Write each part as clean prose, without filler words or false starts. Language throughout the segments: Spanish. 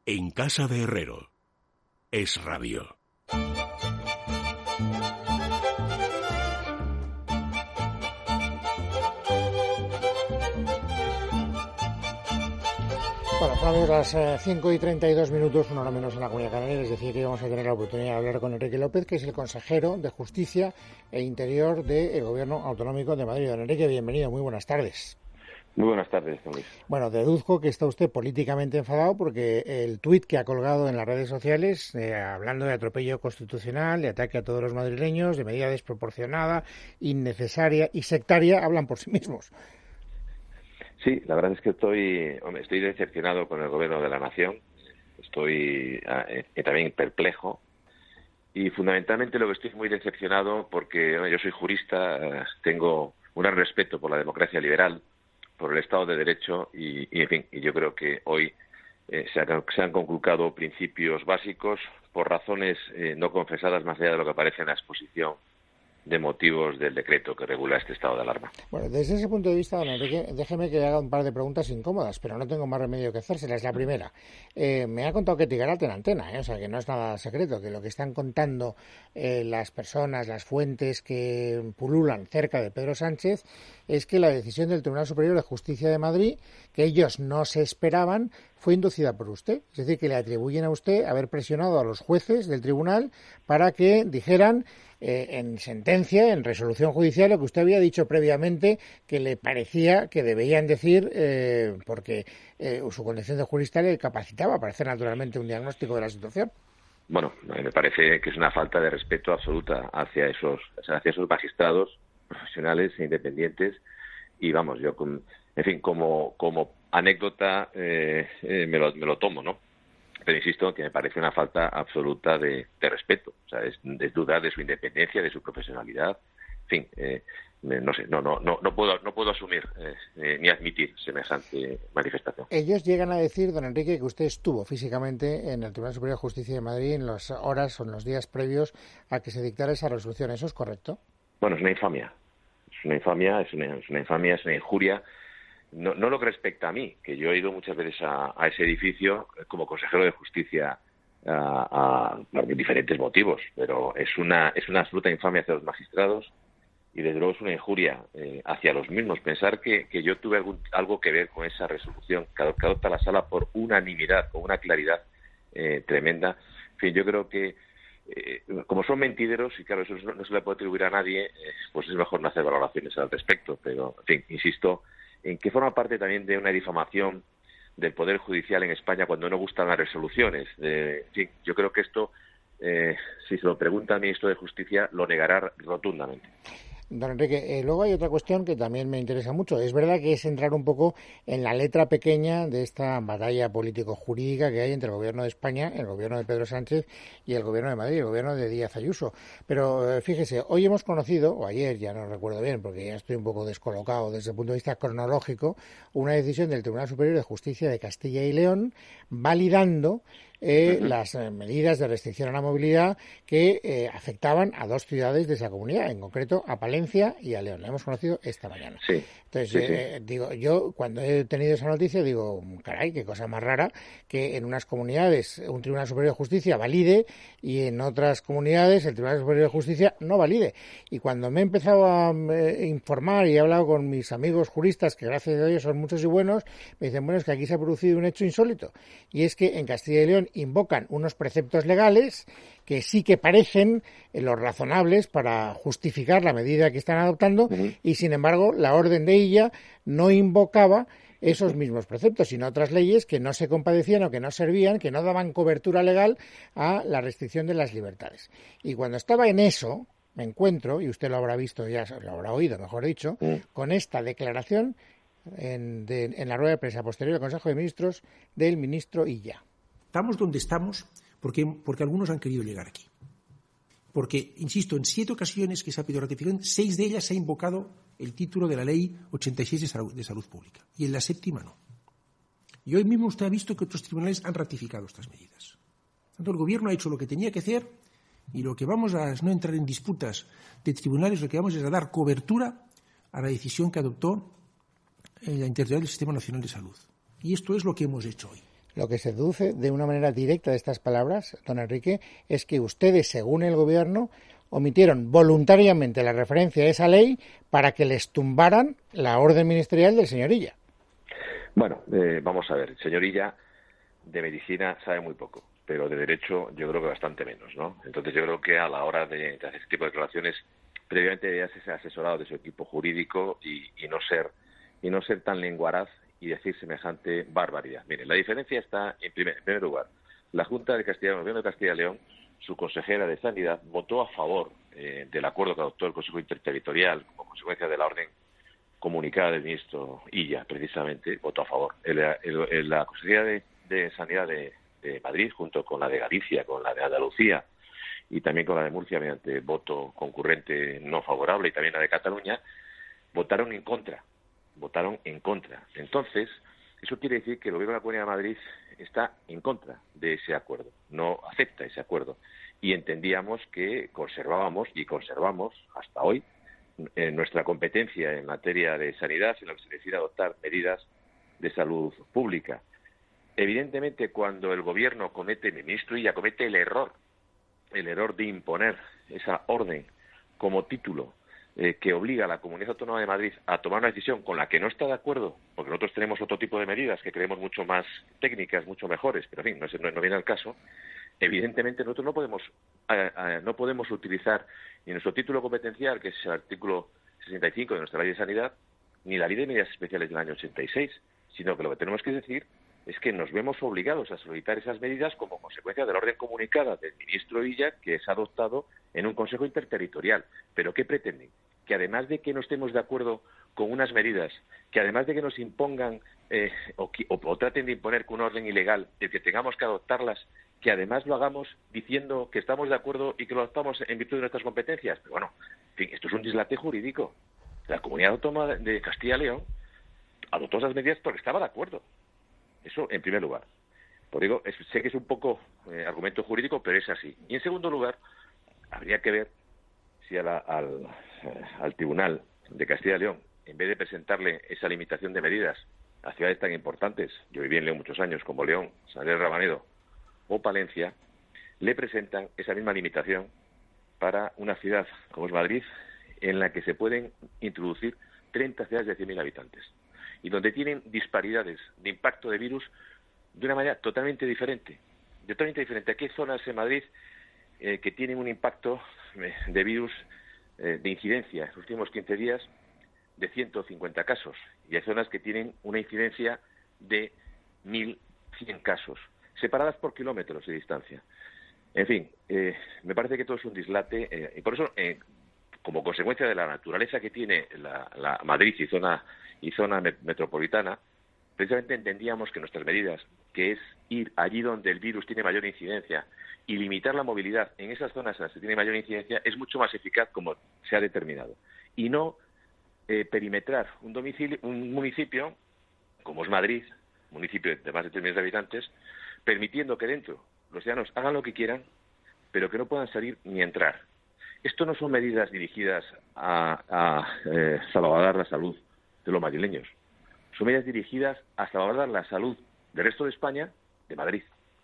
En casa de Herrero. Es Radio. Bueno, son las 5:32, una hora menos en la Comunidad Canaria, es decir, que vamos a tener la oportunidad de hablar con Enrique López, que es el consejero de Justicia e Interior del Gobierno Autonómico de Madrid. Don Enrique, bienvenido, muy buenas tardes. Muy buenas tardes, don Luis. Bueno, deduzco que está usted políticamente enfadado porque el tuit que ha colgado en las redes sociales, hablando de atropello constitucional, de ataque a todos los madrileños, de medida desproporcionada, innecesaria y sectaria, hablan por sí mismos. Sí, la verdad es que estoy decepcionado con el Gobierno de la Nación, estoy también perplejo y fundamentalmente lo que estoy muy decepcionado porque yo soy jurista, tengo un gran respeto por la democracia liberal, por el Estado de Derecho y en fin, y yo creo que hoy se han conculcado principios básicos por razones no confesadas más allá de lo que aparece en la exposición de motivos del decreto que regula este estado de alarma. Bueno, desde ese punto de vista, don Enrique, déjeme que haga un par de preguntas incómodas, pero no tengo más remedio que hacérselas. La primera, me ha contado que Tigarate en antena, o sea, que no es nada secreto, que lo que están contando las personas, las fuentes que pululan cerca de Pedro Sánchez, es que la decisión del Tribunal Superior de Justicia de Madrid, que ellos no se esperaban, fue inducida por usted. Es decir, que le atribuyen a usted haber presionado a los jueces del tribunal para que dijeran en sentencia, en resolución judicial, lo que usted había dicho previamente que le parecía que debían decir porque su condición de jurista le capacitaba para hacer naturalmente un diagnóstico de la situación. Bueno, me parece que es una falta de respeto absoluta hacia esos magistrados profesionales e independientes y vamos, yo en fin, como anécdota me lo tomo, ¿no? Pero insisto que me parece una falta absoluta de respeto, o sea, es dudar de su independencia, de su profesionalidad, en fin, no sé, no puedo asumir ni admitir semejante manifestación. Ellos llegan a decir, don Enrique, que usted estuvo físicamente en el Tribunal Superior de Justicia de Madrid en las horas o en los días previos a que se dictara esa resolución, ¿eso es correcto? Bueno, es una infamia, es una injuria. No lo que respecta a mí, que yo he ido muchas veces a ese edificio como consejero de justicia por diferentes motivos, pero es una absoluta infamia hacia los magistrados y desde luego es una injuria hacia los mismos. Pensar que yo tuve algo que ver con esa resolución que adopta la sala por unanimidad, con una claridad tremenda. En fin, yo creo que como son mentideros, y claro, eso no se le puede atribuir a nadie, pues es mejor no hacer valoraciones al respecto, pero en fin, insisto en que forma parte también de una difamación del Poder Judicial en España cuando no gustan las resoluciones. En fin, yo creo que esto, si se lo pregunta al ministro de Justicia, lo negará rotundamente. Don Enrique, luego hay otra cuestión que también me interesa mucho. Es verdad que es entrar un poco en la letra pequeña de esta batalla político-jurídica que hay entre el Gobierno de España, el Gobierno de Pedro Sánchez y el Gobierno de Madrid, el Gobierno de Díaz Ayuso. Pero fíjese, hoy hemos conocido, o ayer, ya no recuerdo bien, porque ya estoy un poco descolocado desde el punto de vista cronológico, una decisión del Tribunal Superior de Justicia de Castilla y León validando las medidas de restricción a la movilidad que afectaban a dos ciudades de esa comunidad, en concreto a Palencia y a León. La hemos conocido esta mañana. Sí. Entonces, digo, yo cuando he tenido esa noticia digo, caray, qué cosa más rara que en unas comunidades un Tribunal Superior de Justicia valide y en otras comunidades el Tribunal Superior de Justicia no valide. Y cuando me he empezado a informar y he hablado con mis amigos juristas, que gracias a Dios son muchos y buenos, me dicen, bueno, es que aquí se ha producido un hecho insólito. Y es que en Castilla y León invocan unos preceptos legales que sí que parecen los razonables para justificar la medida que están adoptando y, sin embargo, la orden de ella no invocaba esos mismos preceptos, sino otras leyes que no se compadecían o que no servían, que no daban cobertura legal a la restricción de las libertades. Y cuando estaba en eso, me encuentro, y usted lo habrá visto, ya lo habrá oído, mejor dicho, con esta declaración en la rueda de prensa posterior al Consejo de Ministros del ministro Illa. Estamos donde estamos porque algunos han querido llegar aquí. Porque, insisto, en 7 ocasiones que se ha pedido ratificación, 6 de ellas se ha invocado el título de la Ley 86 de Salud Pública. Y en la 7ª no. Y hoy mismo usted ha visto que otros tribunales han ratificado estas medidas. Por tanto, el Gobierno ha hecho lo que tenía que hacer y lo que vamos a es no entrar en disputas de tribunales, lo que vamos es a dar cobertura a la decisión que adoptó la Interterritorial del Sistema Nacional de Salud. Y esto es lo que hemos hecho hoy. lo que se deduce de una manera directa de estas palabras, don Enrique, es que ustedes, según el Gobierno, omitieron voluntariamente la referencia a esa ley para que les tumbaran la orden ministerial del señor Illa. Bueno, vamos a ver. El señor Illa de medicina sabe muy poco, pero de derecho yo creo que bastante menos, ¿no? Entonces yo creo que a la hora de hacer este tipo de declaraciones, previamente debe ser asesorado de su equipo jurídico y no ser tan lenguaraz y decir semejante barbaridad. Mire, la diferencia está, en primer lugar, la Junta de Castilla, el Gobierno de Castilla y León, su consejera de Sanidad, votó a favor del acuerdo que adoptó el Consejo Interterritorial como consecuencia de la orden comunicada del ministro Illa, precisamente, votó a favor. La Consejería de Sanidad de Madrid, junto con la de Galicia, con la de Andalucía y también con la de Murcia, mediante voto concurrente no favorable, y también la de Cataluña, votaron en contra. Entonces, eso quiere decir que el Gobierno de la Comunidad de Madrid está en contra de ese acuerdo, no acepta ese acuerdo. Y entendíamos que conservábamos y conservamos hasta hoy nuestra competencia en materia de sanidad, en lo que se decide adoptar medidas de salud pública. Evidentemente, cuando el Gobierno el ministro Illa comete el error de imponer esa orden como título que obliga a la Comunidad Autónoma de Madrid a tomar una decisión con la que no está de acuerdo, porque nosotros tenemos otro tipo de medidas que creemos mucho más técnicas, mucho mejores, pero en fin, no viene al caso. Evidentemente nosotros no podemos utilizar ni nuestro título competencial, que es el artículo 65 de nuestra Ley de Sanidad, ni la Ley de Medidas Especiales del año 86, sino que lo que tenemos que decir es que nos vemos obligados a solicitar esas medidas como consecuencia de la orden comunicada del ministro Illa, que es adoptado en un Consejo Interterritorial. ¿Pero qué pretenden? Que además de que no estemos de acuerdo con unas medidas, que además de que nos impongan o traten de imponer con una orden ilegal, el que tengamos que adoptarlas, que además lo hagamos diciendo que estamos de acuerdo y que lo adoptamos en virtud de nuestras competencias? Pero bueno, en fin, esto es un dislate jurídico. La Comunidad Autónoma de Castilla y León adoptó esas medidas porque estaba de acuerdo. Eso en primer lugar. Por digo, sé que es un poco argumento jurídico, pero es así. Y en segundo lugar, habría que ver si al Tribunal de Castilla y León, en vez de presentarle esa limitación de medidas a ciudades tan importantes, yo viví en León muchos años, como León, San Andrés de Rabanedo o Palencia, le presentan esa misma limitación para una ciudad como es Madrid, en la que se pueden introducir 30 ciudades de 100.000 habitantes y donde tienen disparidades de impacto de virus de una manera totalmente diferente. Aquí hay zonas en Madrid que tienen un impacto de virus de incidencia en los últimos 15 días de 150 casos y hay zonas que tienen una incidencia de 1.100 casos, separadas por kilómetros de distancia. En fin, me parece que todo es un dislate y por eso, como consecuencia de la naturaleza que tiene la Madrid y zona metropolitana, precisamente entendíamos que nuestras medidas, que es ir allí donde el virus tiene mayor incidencia y limitar la movilidad en esas zonas en las que tiene mayor incidencia, es mucho más eficaz como se ha determinado. Y no perimetrar un municipio, como es Madrid, municipio de más de 3 millones de habitantes, permitiendo que dentro los ciudadanos hagan lo que quieran, pero que no puedan salir ni entrar. Esto no son medidas dirigidas a salvaguardar la salud de los madrileños. Son medidas dirigidas a salvaguardar la salud del resto de España, de Madrid.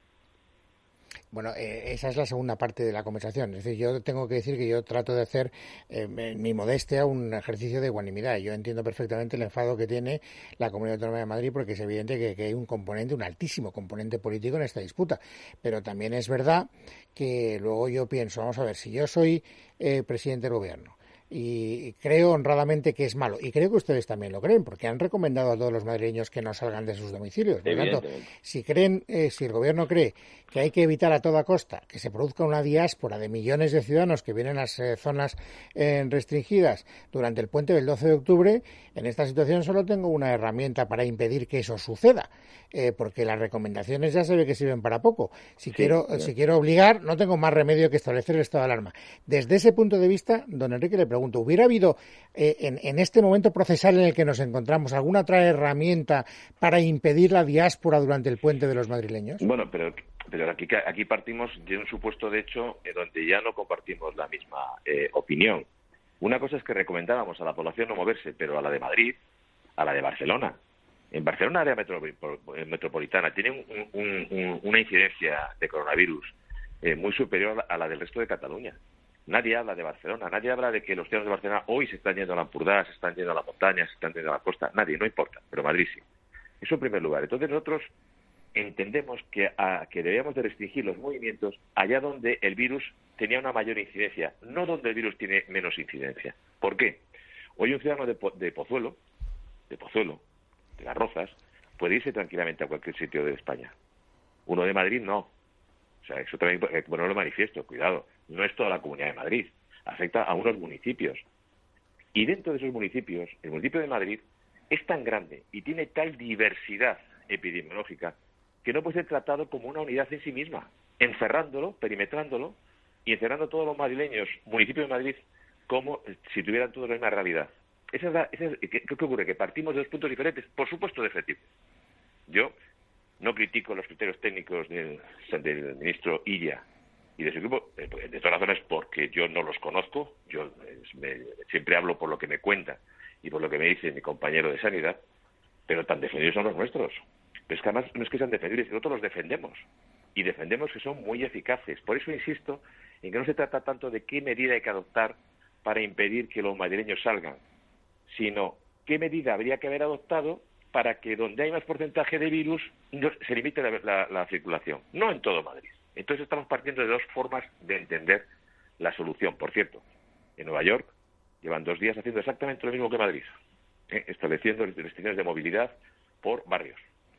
Bueno, esa es la segunda parte de la conversación. Es decir, yo tengo que decir que yo trato de hacer, en mi modestia, un ejercicio de ecuanimidad. Yo entiendo perfectamente el enfado que tiene la Comunidad Autónoma de Madrid porque es evidente que hay un altísimo componente político en esta disputa. Pero también es verdad que luego yo pienso, vamos a ver, si yo soy presidente del Gobierno y creo honradamente que es malo, y creo que ustedes también lo creen, porque han recomendado a todos los madrileños que no salgan de sus domicilios. Por lo tanto, si el Gobierno cree que hay que evitar a toda costa que se produzca una diáspora de millones de ciudadanos que vienen a las zonas restringidas durante el puente del 12 de octubre, en esta situación solo tengo una herramienta para impedir que eso suceda, porque las recomendaciones ya se ve que sirven para poco. Si quiero obligar, no tengo más remedio que establecer el estado de alarma. Desde ese punto de vista, don Enrique, le pregunto, ¿hubiera habido en este momento procesal en el que nos encontramos alguna otra herramienta para impedir la diáspora durante el puente de los madrileños? Bueno, pero aquí partimos de un supuesto de hecho donde ya no compartimos la misma opinión. Una cosa es que recomendábamos a la población no moverse, pero a la de Madrid, a la de Barcelona, En Barcelona, área metropolitana, tiene una incidencia de coronavirus muy superior a la del resto de Cataluña. Nadie habla de Barcelona, nadie habla de que los ciudadanos de Barcelona hoy se están yendo a la Empordà, se están yendo a la montaña, se están yendo a la costa. Nadie, no importa, pero Madrid sí. Eso en primer lugar. Entonces nosotros entendemos que debíamos de restringir los movimientos allá donde el virus tenía una mayor incidencia, no donde el virus tiene menos incidencia. ¿Por qué? Hoy un ciudadano de Pozuelo, de Las Rozas, puede irse tranquilamente a cualquier sitio de España. Uno de Madrid no. O sea, eso también, bueno, lo manifiesto, cuidado, no es toda la Comunidad de Madrid, afecta a unos municipios. Y dentro de esos municipios, el municipio de Madrid es tan grande y tiene tal diversidad epidemiológica que no puede ser tratado como una unidad en sí misma, encerrándolo, perimetrándolo y encerrando a todos los madrileños, municipios de Madrid, como si tuvieran todos la misma realidad. ¿Qué ocurre? Que partimos de dos puntos diferentes, por supuesto defendibles. Yo no critico los criterios técnicos del ministro Illa y de su equipo, de todas razones, porque yo no los conozco. Yo siempre hablo por lo que me cuenta y por lo que me dice mi compañero de Sanidad, pero tan defendidos son los nuestros. Pero es que además no es que sean defendibles, nosotros los defendemos. Y defendemos que son muy eficaces. Por eso insisto en que no se trata tanto de qué medida hay que adoptar para impedir que los madrileños salgan, sino qué medida habría que haber adoptado para que donde hay más porcentaje de virus se limite la circulación. No en todo Madrid. Entonces estamos partiendo de dos formas de entender la solución. Por cierto, en Nueva York llevan 2 días haciendo exactamente lo mismo que Madrid, estableciendo restricciones de movilidad por barrios.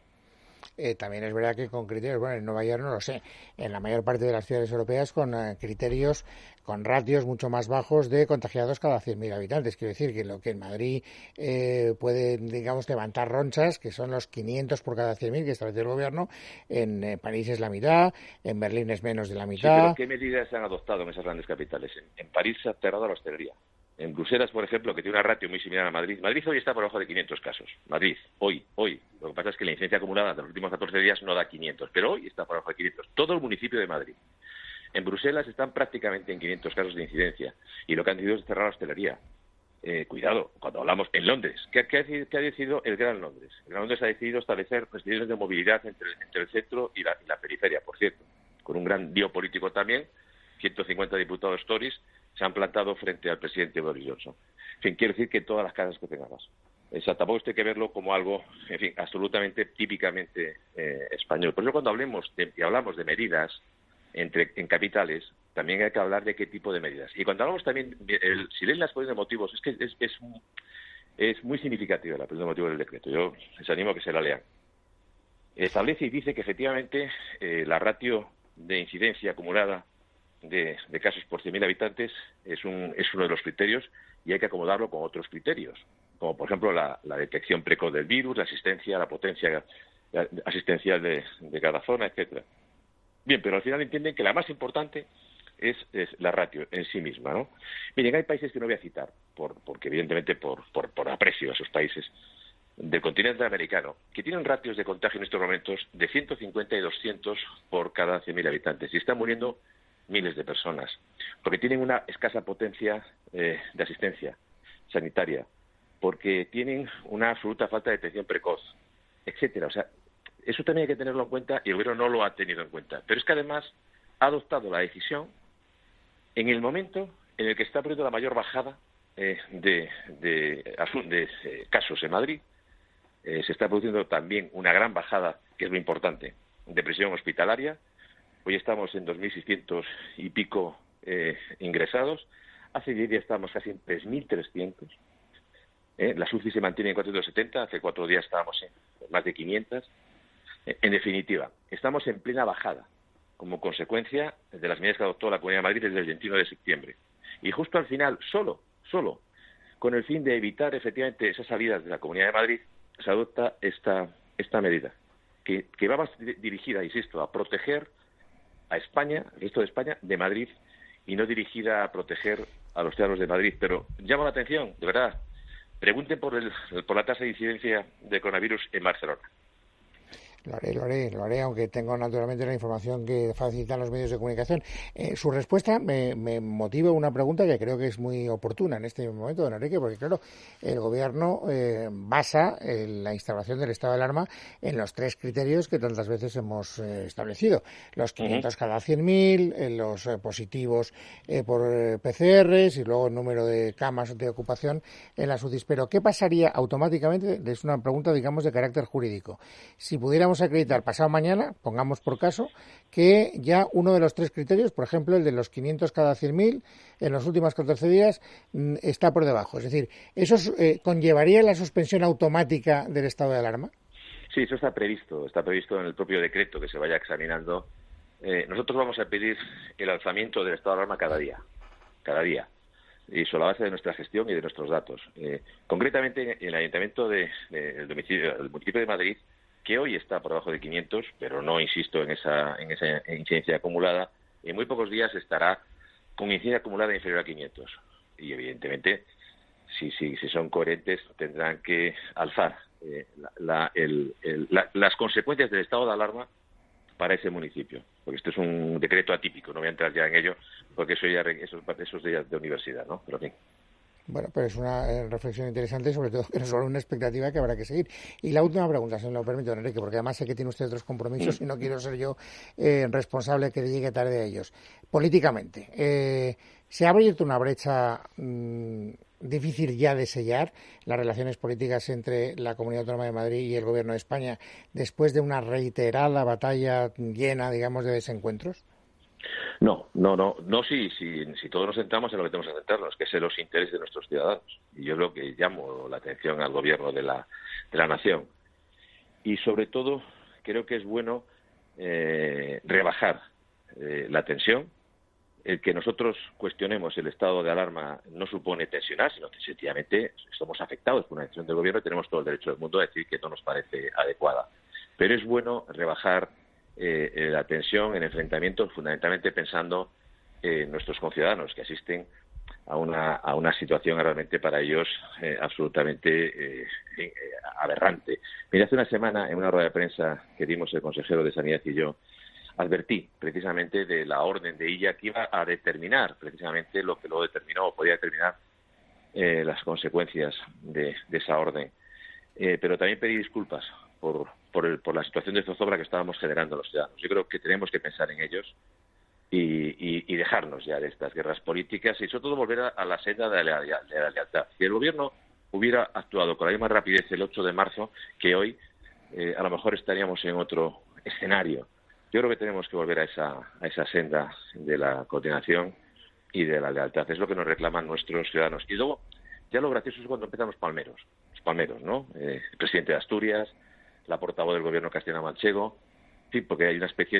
También es verdad que con criterios, bueno, en Nueva York no lo sé, en la mayor parte de las ciudades europeas con criterios, con ratios mucho más bajos de contagiados cada 100.000 habitantes. Quiero decir que lo que en Madrid puede, digamos, levantar ronchas, que son los 500 por cada 100.000 que establece el gobierno, en París es la mitad, en Berlín es menos de la mitad. Sí, pero ¿qué medidas se han adoptado en esas grandes capitales? En París se ha cerrado la hostelería. En Bruselas, por ejemplo, que tiene una ratio muy similar a Madrid. Madrid hoy está por debajo de 500 casos. Madrid, hoy. Lo que pasa es que la incidencia acumulada de los últimos 14 días no da 500, pero hoy está por debajo de 500. Todo el municipio de Madrid. En Bruselas están prácticamente en 500 casos de incidencia. Y lo que han decidido es cerrar la hostelería. Cuidado, cuando hablamos en Londres. ¿Qué ha decidido el Gran Londres? El Gran Londres ha decidido establecer restricciones de movilidad entre el centro y la periferia, por cierto. Con un gran lío político también. 150 diputados Tories se han plantado frente al presidente Boris Johnson. En fin, quiero decir que todas las casas que tengamos. O sea, tampoco hay que verlo como algo, en fin, absolutamente, típicamente español. Por eso cuando hablamos de medidas en capitales, también hay que hablar de qué tipo de medidas. Y cuando hablamos también, si leen las exposición de motivos, es que es muy significativa la exposición de motivos del decreto. Yo les animo a que se la lean. Establece y dice que efectivamente la ratio de incidencia acumulada de casos por 100.000 habitantes es uno de los criterios y hay que acomodarlo con otros criterios, como por ejemplo la detección precoz del virus, la asistencia, la potencia asistencial de cada zona, etcétera. Bien, pero al final entienden que la más importante es la ratio en sí misma, ¿no? Miren, hay países que no voy a citar, porque evidentemente por aprecio a esos países del continente americano, que tienen ratios de contagio en estos momentos de 150 y 200 por cada 100.000 habitantes y están muriendo miles de personas, porque tienen una escasa potencia de asistencia sanitaria, porque tienen una absoluta falta de detección precoz, etcétera. O sea, eso también hay que tenerlo en cuenta y el gobierno no lo ha tenido en cuenta. Pero es que además ha adoptado la decisión en el momento en el que está ocurriendo la mayor bajada de casos en Madrid. Se está produciendo también una gran bajada, que es lo importante, de presión hospitalaria. Hoy estamos en 2.600 y pico ingresados. Hace 10 días estábamos casi en 3.300. Las UCI se mantienen en 470. Hace 4 días estábamos en más de 500. En definitiva, estamos en plena bajada como consecuencia de las medidas que adoptó la Comunidad de Madrid desde el 21 de septiembre. Y justo al final, solo con el fin de evitar efectivamente esas salidas de la Comunidad de Madrid, se adopta esta medida, que va más dirigida, insisto, a proteger a España, el resto de España, de Madrid, y no dirigida a proteger a los ciudadanos de Madrid. Pero llama la atención, de verdad, pregunten por la tasa de incidencia de coronavirus en Barcelona. Lo haré, aunque tengo naturalmente la información que facilitan los medios de comunicación. Su respuesta me motiva una pregunta que creo que es muy oportuna en este momento, don Enrique, porque claro, el Gobierno basa la instauración del estado de alarma en los 3 criterios que tantas veces hemos establecido. Los 500 cada 100.000, los positivos por PCRs y luego el número de camas de ocupación en las UCIs. Pero ¿qué pasaría automáticamente? Es una pregunta, digamos, de carácter jurídico. Si pudiéramos acreditar pasado mañana, pongamos por caso, que ya uno de los 3 criterios, por ejemplo, el de los 500 cada 100.000, en los últimos 14 días, está por debajo. Es decir, ¿eso conllevaría la suspensión automática del estado de alarma? Sí, eso está previsto en el propio decreto que se vaya examinando. Nosotros vamos a pedir el alzamiento del estado de alarma cada día, y sobre la base de nuestra gestión y de nuestros datos. Concretamente, en el Ayuntamiento del municipio de Madrid, que hoy está por debajo de 500, pero no insisto en esa incidencia acumulada, en muy pocos días estará con incidencia acumulada inferior a 500. Y evidentemente, si son coherentes, tendrán que alzar las consecuencias del estado de alarma para ese municipio, porque esto es un decreto atípico, no voy a entrar ya en ello, porque eso ya esos días de universidad, ¿no? Pero en fin. Bueno, pero es una reflexión interesante, sobre todo que nos sobre una expectativa que habrá que seguir. Y la última pregunta, si me lo permite, don Enrique, porque además sé que tiene usted otros compromisos y no quiero ser yo responsable que llegue tarde a ellos. Políticamente, ¿se ha abierto una brecha difícil ya de sellar las relaciones políticas entre la Comunidad Autónoma de Madrid y el Gobierno de España después de una reiterada batalla llena, digamos, de desencuentros? No, si todos nos centramos en lo que tenemos que centrarnos, que es en los intereses de nuestros ciudadanos. Y yo creo que llamo la atención al Gobierno de la Nación. Y sobre todo, creo que es bueno rebajar la tensión. El que nosotros cuestionemos el estado de alarma no supone tensionar, sino que sencillamente somos afectados por una decisión del Gobierno y tenemos todo el derecho del mundo a decir que no nos parece adecuada. Pero es bueno rebajar la tensión, el enfrentamiento, fundamentalmente pensando en nuestros conciudadanos que asisten a una situación realmente para ellos absolutamente aberrante. Mira, hace una semana, en una rueda de prensa que dimos el consejero de Sanidad y yo, advertí precisamente de la orden de Illa que iba a determinar precisamente lo que lo determinó o podía determinar las consecuencias de esa orden. Pero también pedí disculpas por la situación de zozobra que estábamos generando los ciudadanos. Yo creo que tenemos que pensar en ellos y dejarnos ya de estas guerras políticas y sobre todo volver a la senda de la lealtad. Si el Gobierno hubiera actuado con la misma rapidez el 8 de marzo que hoy, a lo mejor estaríamos en otro escenario. Yo creo que tenemos que volver a esa senda de la coordinación y de la lealtad. Es lo que nos reclaman nuestros ciudadanos. Y luego, ya lo gracioso es cuando empiezan los palmeros, ¿no? El presidente de Asturias, la portavoz del Gobierno castellano-manchego, sí, porque hay una especie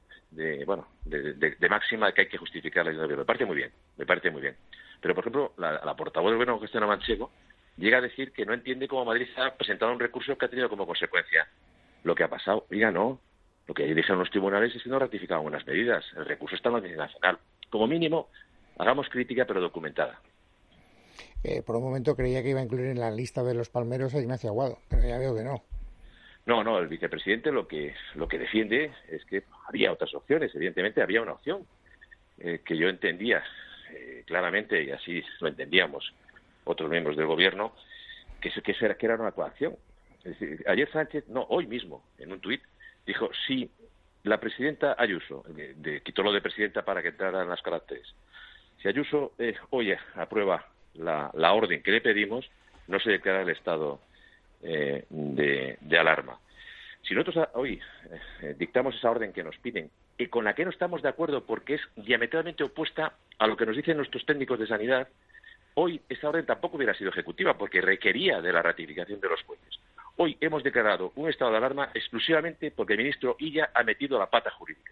de máxima que hay que justificar la ayuda del Gobierno. Me parece muy bien. Pero, por ejemplo, la portavoz del Gobierno castellano-manchego llega a decir que no entiende cómo Madrid ha presentado un recurso que ha tenido como consecuencia lo que ha pasado. Oiga, no. Lo que dijeron los tribunales es que no ratificaban unas medidas. El recurso está en la Audiencia Nacional. Como mínimo, hagamos crítica, pero documentada. Por un momento creía que iba a incluir en la lista de los palmeros a Ignacio Aguado, pero ya veo que no. No, el vicepresidente lo que defiende es que había otras opciones. Evidentemente había una opción que yo entendía claramente, y así lo entendíamos otros miembros del Gobierno, que era una coacción. Es decir, ayer Sánchez, hoy mismo, en un tuit, dijo, si la presidenta Ayuso, quitó lo de presidenta para que entraran las caracteres, si Ayuso hoy aprueba la orden que le pedimos, no se declara el estado de alarma. Si nosotros hoy dictamos esa orden que nos piden y con la que no estamos de acuerdo porque es diametralmente opuesta a lo que nos dicen nuestros técnicos de sanidad, hoy esa orden tampoco hubiera sido ejecutiva porque requería de la ratificación de los jueces. Hoy hemos declarado un estado de alarma exclusivamente porque el ministro Illa ha metido la pata jurídica.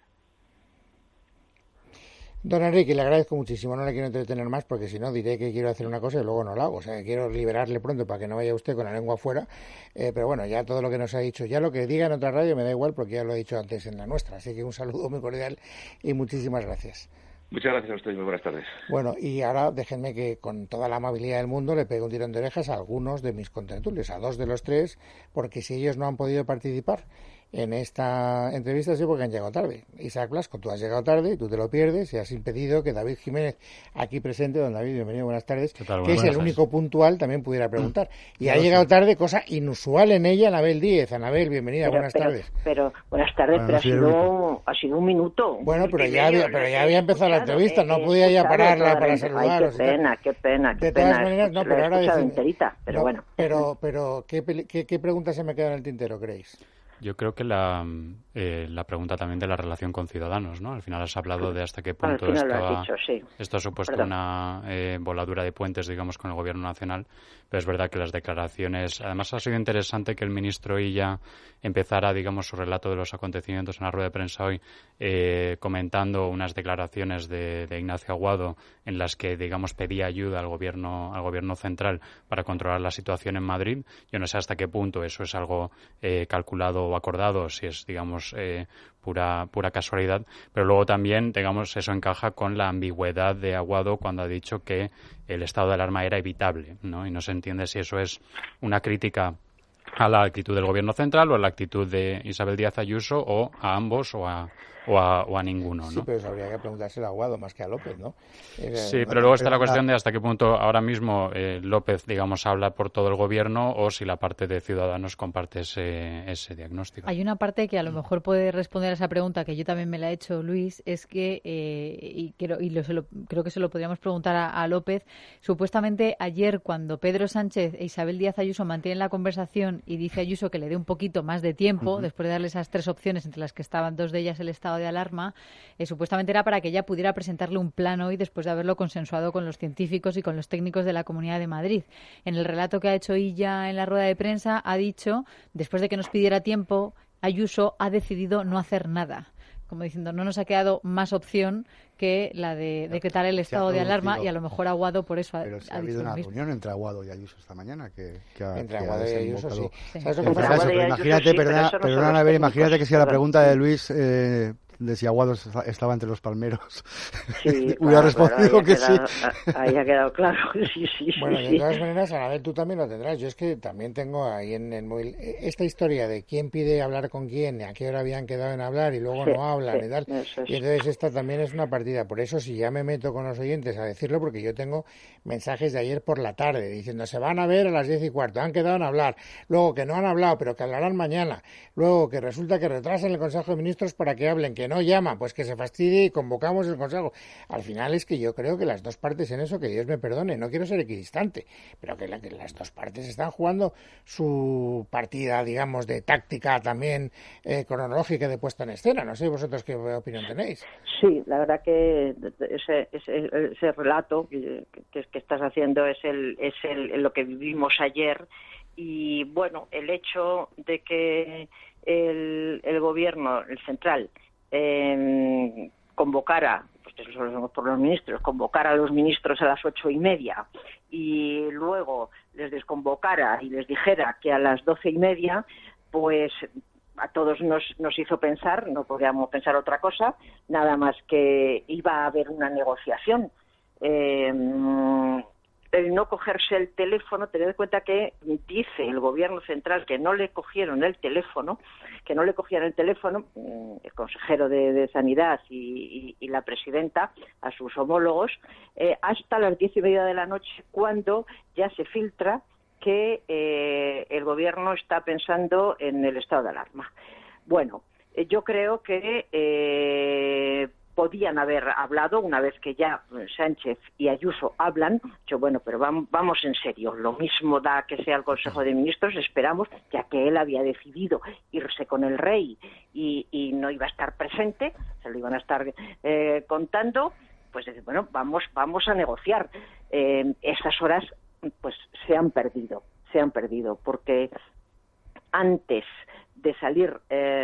Don Enrique, le agradezco muchísimo. No le quiero entretener más porque si no diré que quiero hacer una cosa y luego no la hago. O sea, quiero liberarle pronto para que no vaya usted con la lengua afuera. Pero bueno, ya todo lo que nos ha dicho, ya lo que diga en otra radio me da igual porque ya lo he dicho antes en la nuestra. Así que un saludo muy cordial y muchísimas gracias. Muchas gracias a ustedes, muy buenas tardes. Bueno, y ahora déjenme que con toda la amabilidad del mundo le pegue un tirón de orejas a algunos de mis contertulios, a 2 de los 3, porque si ellos no han podido participar en esta entrevista ha sido porque han llegado tarde. Isaac Blasco, tú has llegado tarde, tú te lo pierdes y has impedido que David Jiménez, aquí presente, don David, bienvenido, buenas tardes, que es el único puntual, también pudiera preguntar. Y ha llegado tarde, cosa inusual en ella, Anabel Díez. Anabel, bienvenida, buenas tardes. Pero buenas tardes, pero ha sido un minuto. Bueno, pero ya había empezado la entrevista, no podía ya pararla para saludaros. Qué pena. De todas maneras, no, pero ahora enterita, pero no, bueno. Pero ¿qué pregunta se me queda en el tintero, creéis? Yo creo que la pregunta también de la relación con Ciudadanos, ¿no? Al final has hablado de hasta qué punto esto ha supuesto una voladura de puentes, digamos, con el Gobierno nacional, pero es verdad que las declaraciones... Además, ha sido interesante que el ministro Illa empezara, digamos, su relato de los acontecimientos en la rueda de prensa hoy comentando unas declaraciones de Ignacio Aguado en las que, digamos, pedía ayuda al gobierno central para controlar la situación en Madrid. Yo no sé hasta qué punto eso es algo calculado o acordado, si es, digamos, pura casualidad, pero luego también, digamos, eso encaja con la ambigüedad de Aguado cuando ha dicho que el estado de alarma era evitable, ¿no? Y no se entiende si eso es una crítica a la actitud del Gobierno central o a la actitud de Isabel Díaz Ayuso o a ambos o a ninguno, ¿no? Sí, pero eso habría que preguntárselo a Aguado más que a López, ¿no? Sí, pero luego está la cuestión de hasta qué punto ahora mismo López, digamos, habla por todo el Gobierno o si la parte de Ciudadanos comparte ese diagnóstico. Hay una parte que a lo mejor puede responder a esa pregunta, que yo también me la he hecho, Luis, es que, creo que se lo podríamos preguntar a López, supuestamente ayer cuando Pedro Sánchez e Isabel Díaz Ayuso mantienen la conversación y dice Ayuso que le dé un poquito más de tiempo, después de darle esas 3 opciones, entre las que estaban 2 de ellas el estado de alarma, supuestamente era para que ella pudiera presentarle un plan hoy después de haberlo consensuado con los científicos y con los técnicos de la Comunidad de Madrid. En el relato que ha hecho ella en la rueda de prensa ha dicho, después de que nos pidiera tiempo, Ayuso ha decidido no hacer nada. Como diciendo, no nos ha quedado más opción que la de decretar el estado de alarma y a lo mejor Aguado por eso pero ha habido una reunión entre Aguado y Ayuso esta mañana entre Aguado y Ayuso, sí. Imagínate que si a la pregunta de Luis de si Aguado estaba entre los palmeros hubiera respondido que sí. Ahí ha quedado claro. Sí. Bueno, de todas maneras, Anabel, tú también lo tendrás. Yo es que también tengo ahí en el móvil esta historia de quién pide hablar con quién, a qué hora habían quedado en hablar y luego no hablan y tal. Y entonces esta también es una partida. Por eso, si ya me meto con los oyentes a decirlo, porque yo tengo mensajes de ayer por la tarde diciendo se van a ver a las 10:15, han quedado en hablar, luego que no han hablado, pero que hablarán mañana, luego que resulta que retrasan el Consejo de Ministros para que hablen, que no llaman, pues que se fastidie y convocamos el Consejo. Al final es que yo creo que las dos partes en eso, que Dios me perdone, no quiero ser equidistante, pero que las dos partes están jugando su partida, digamos, de táctica también cronológica de puesta en escena. No sé vosotros qué opinión tenéis. Sí, la verdad que ese relato que estás haciendo es lo que vivimos ayer y bueno, el hecho de que el gobierno, el central, convocara, pues eso lo hacemos por los ministros, convocara a los ministros a las 8:30 y luego les desconvocara y les dijera que a las 12:30, pues a todos nos hizo pensar, no podíamos pensar otra cosa, nada más que iba a haber una negociación. El no cogerse el teléfono, tened en cuenta que dice el Gobierno central que no le cogieron el teléfono, el consejero de Sanidad y la presidenta, a sus homólogos, hasta las 10:30 de la noche, cuando ya se filtra que el Gobierno está pensando en el estado de alarma. Bueno, yo creo que podían haber hablado una vez que ya Sánchez y Ayuso hablan. Yo, bueno, pero vamos en serio. Lo mismo da que sea el Consejo de Ministros, esperamos, ya que él había decidido irse con el rey y no iba a estar presente, se lo iban a estar contando, pues bueno, vamos a negociar. Esas horas pues se han perdido, porque antes de salir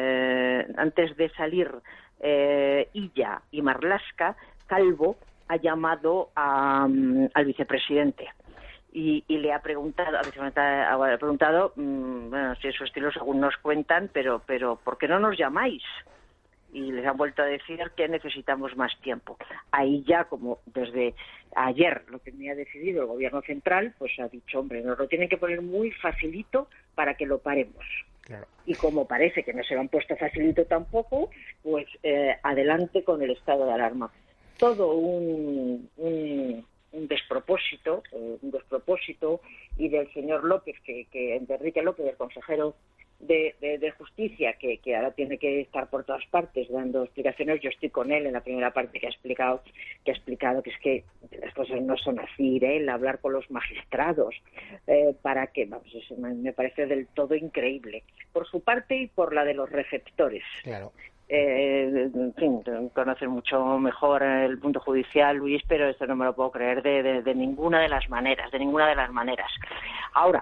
Illa y Marlaska, Calvo ha llamado al vicepresidente y le ha preguntado, bueno, si es su estilo según nos cuentan, pero ¿por qué no nos llamáis? Y les han vuelto a decir que necesitamos más tiempo. Ahí ya, como desde ayer lo tenía decidido el Gobierno central, pues ha dicho, hombre, nos lo tienen que poner muy facilito para que lo paremos. Claro. Y como parece que no se lo han puesto facilito tampoco, pues adelante con el estado de alarma. Todo un despropósito, y del señor López, de Enrique López, el consejero de Justicia, que ahora tiene que estar por todas partes dando explicaciones. Yo estoy con él en la primera parte que ha explicado que es que las cosas no son así, el hablar con los magistrados, para que, eso me parece del todo increíble, por su parte y por la de los receptores. Claro. En fin, conoces mucho mejor el punto judicial, Luis, pero esto no me lo puedo creer de ninguna de las maneras, Ahora,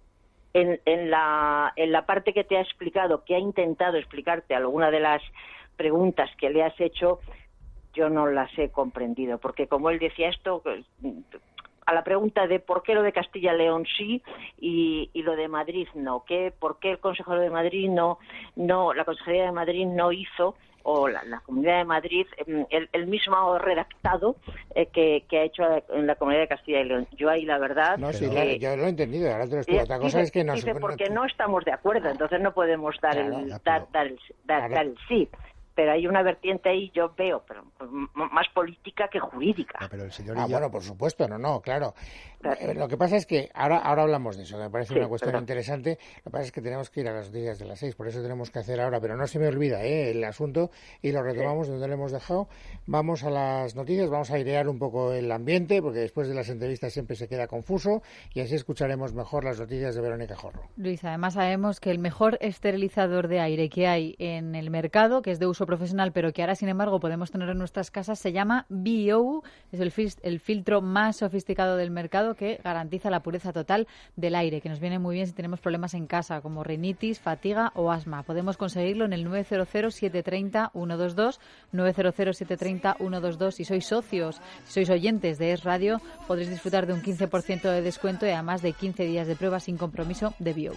en la parte que te ha explicado, que ha intentado explicarte alguna de las preguntas que le has hecho, yo no las he comprendido, porque como él decía esto, a la pregunta de por qué lo de Castilla y León sí y lo de Madrid no, por qué el Consejo de Madrid la Consejería de Madrid no hizo, o la Comunidad de Madrid, el mismo redactado que ha hecho en la Comunidad de Castilla y León. Yo ahí la verdad... No, sí, yo lo he entendido, ahora te lo explico. Otra cosa es que no... Dice, porque no estamos de acuerdo, entonces no podemos dar el sí. Pero hay una vertiente ahí, yo veo, pero más política que jurídica. No, pero el señor bueno, por supuesto, claro. Lo que pasa es que ahora hablamos de eso, que me parece una cuestión interesante. Lo que pasa es que tenemos que ir a las noticias de las 6, por eso tenemos que hacer ahora, pero no se me olvida el asunto y lo retomamos donde lo hemos dejado. Vamos a las noticias, vamos a airear un poco el ambiente, porque después de las entrevistas siempre se queda confuso, y así escucharemos mejor las noticias de Verónica Jorro. Luis, además sabemos que el mejor esterilizador de aire que hay en el mercado, que es de uso profesional, pero que ahora, sin embargo, podemos tener en nuestras casas, se llama BO, es el filtro más sofisticado del mercado, que garantiza la pureza total del aire, que nos viene muy bien si tenemos problemas en casa, como rinitis, fatiga o asma. Podemos conseguirlo en el 900-730-122, 900-730-122. Si sois socios, si sois oyentes de Es Radio, podréis disfrutar de un 15% de descuento y además de 15 días de prueba sin compromiso de BO.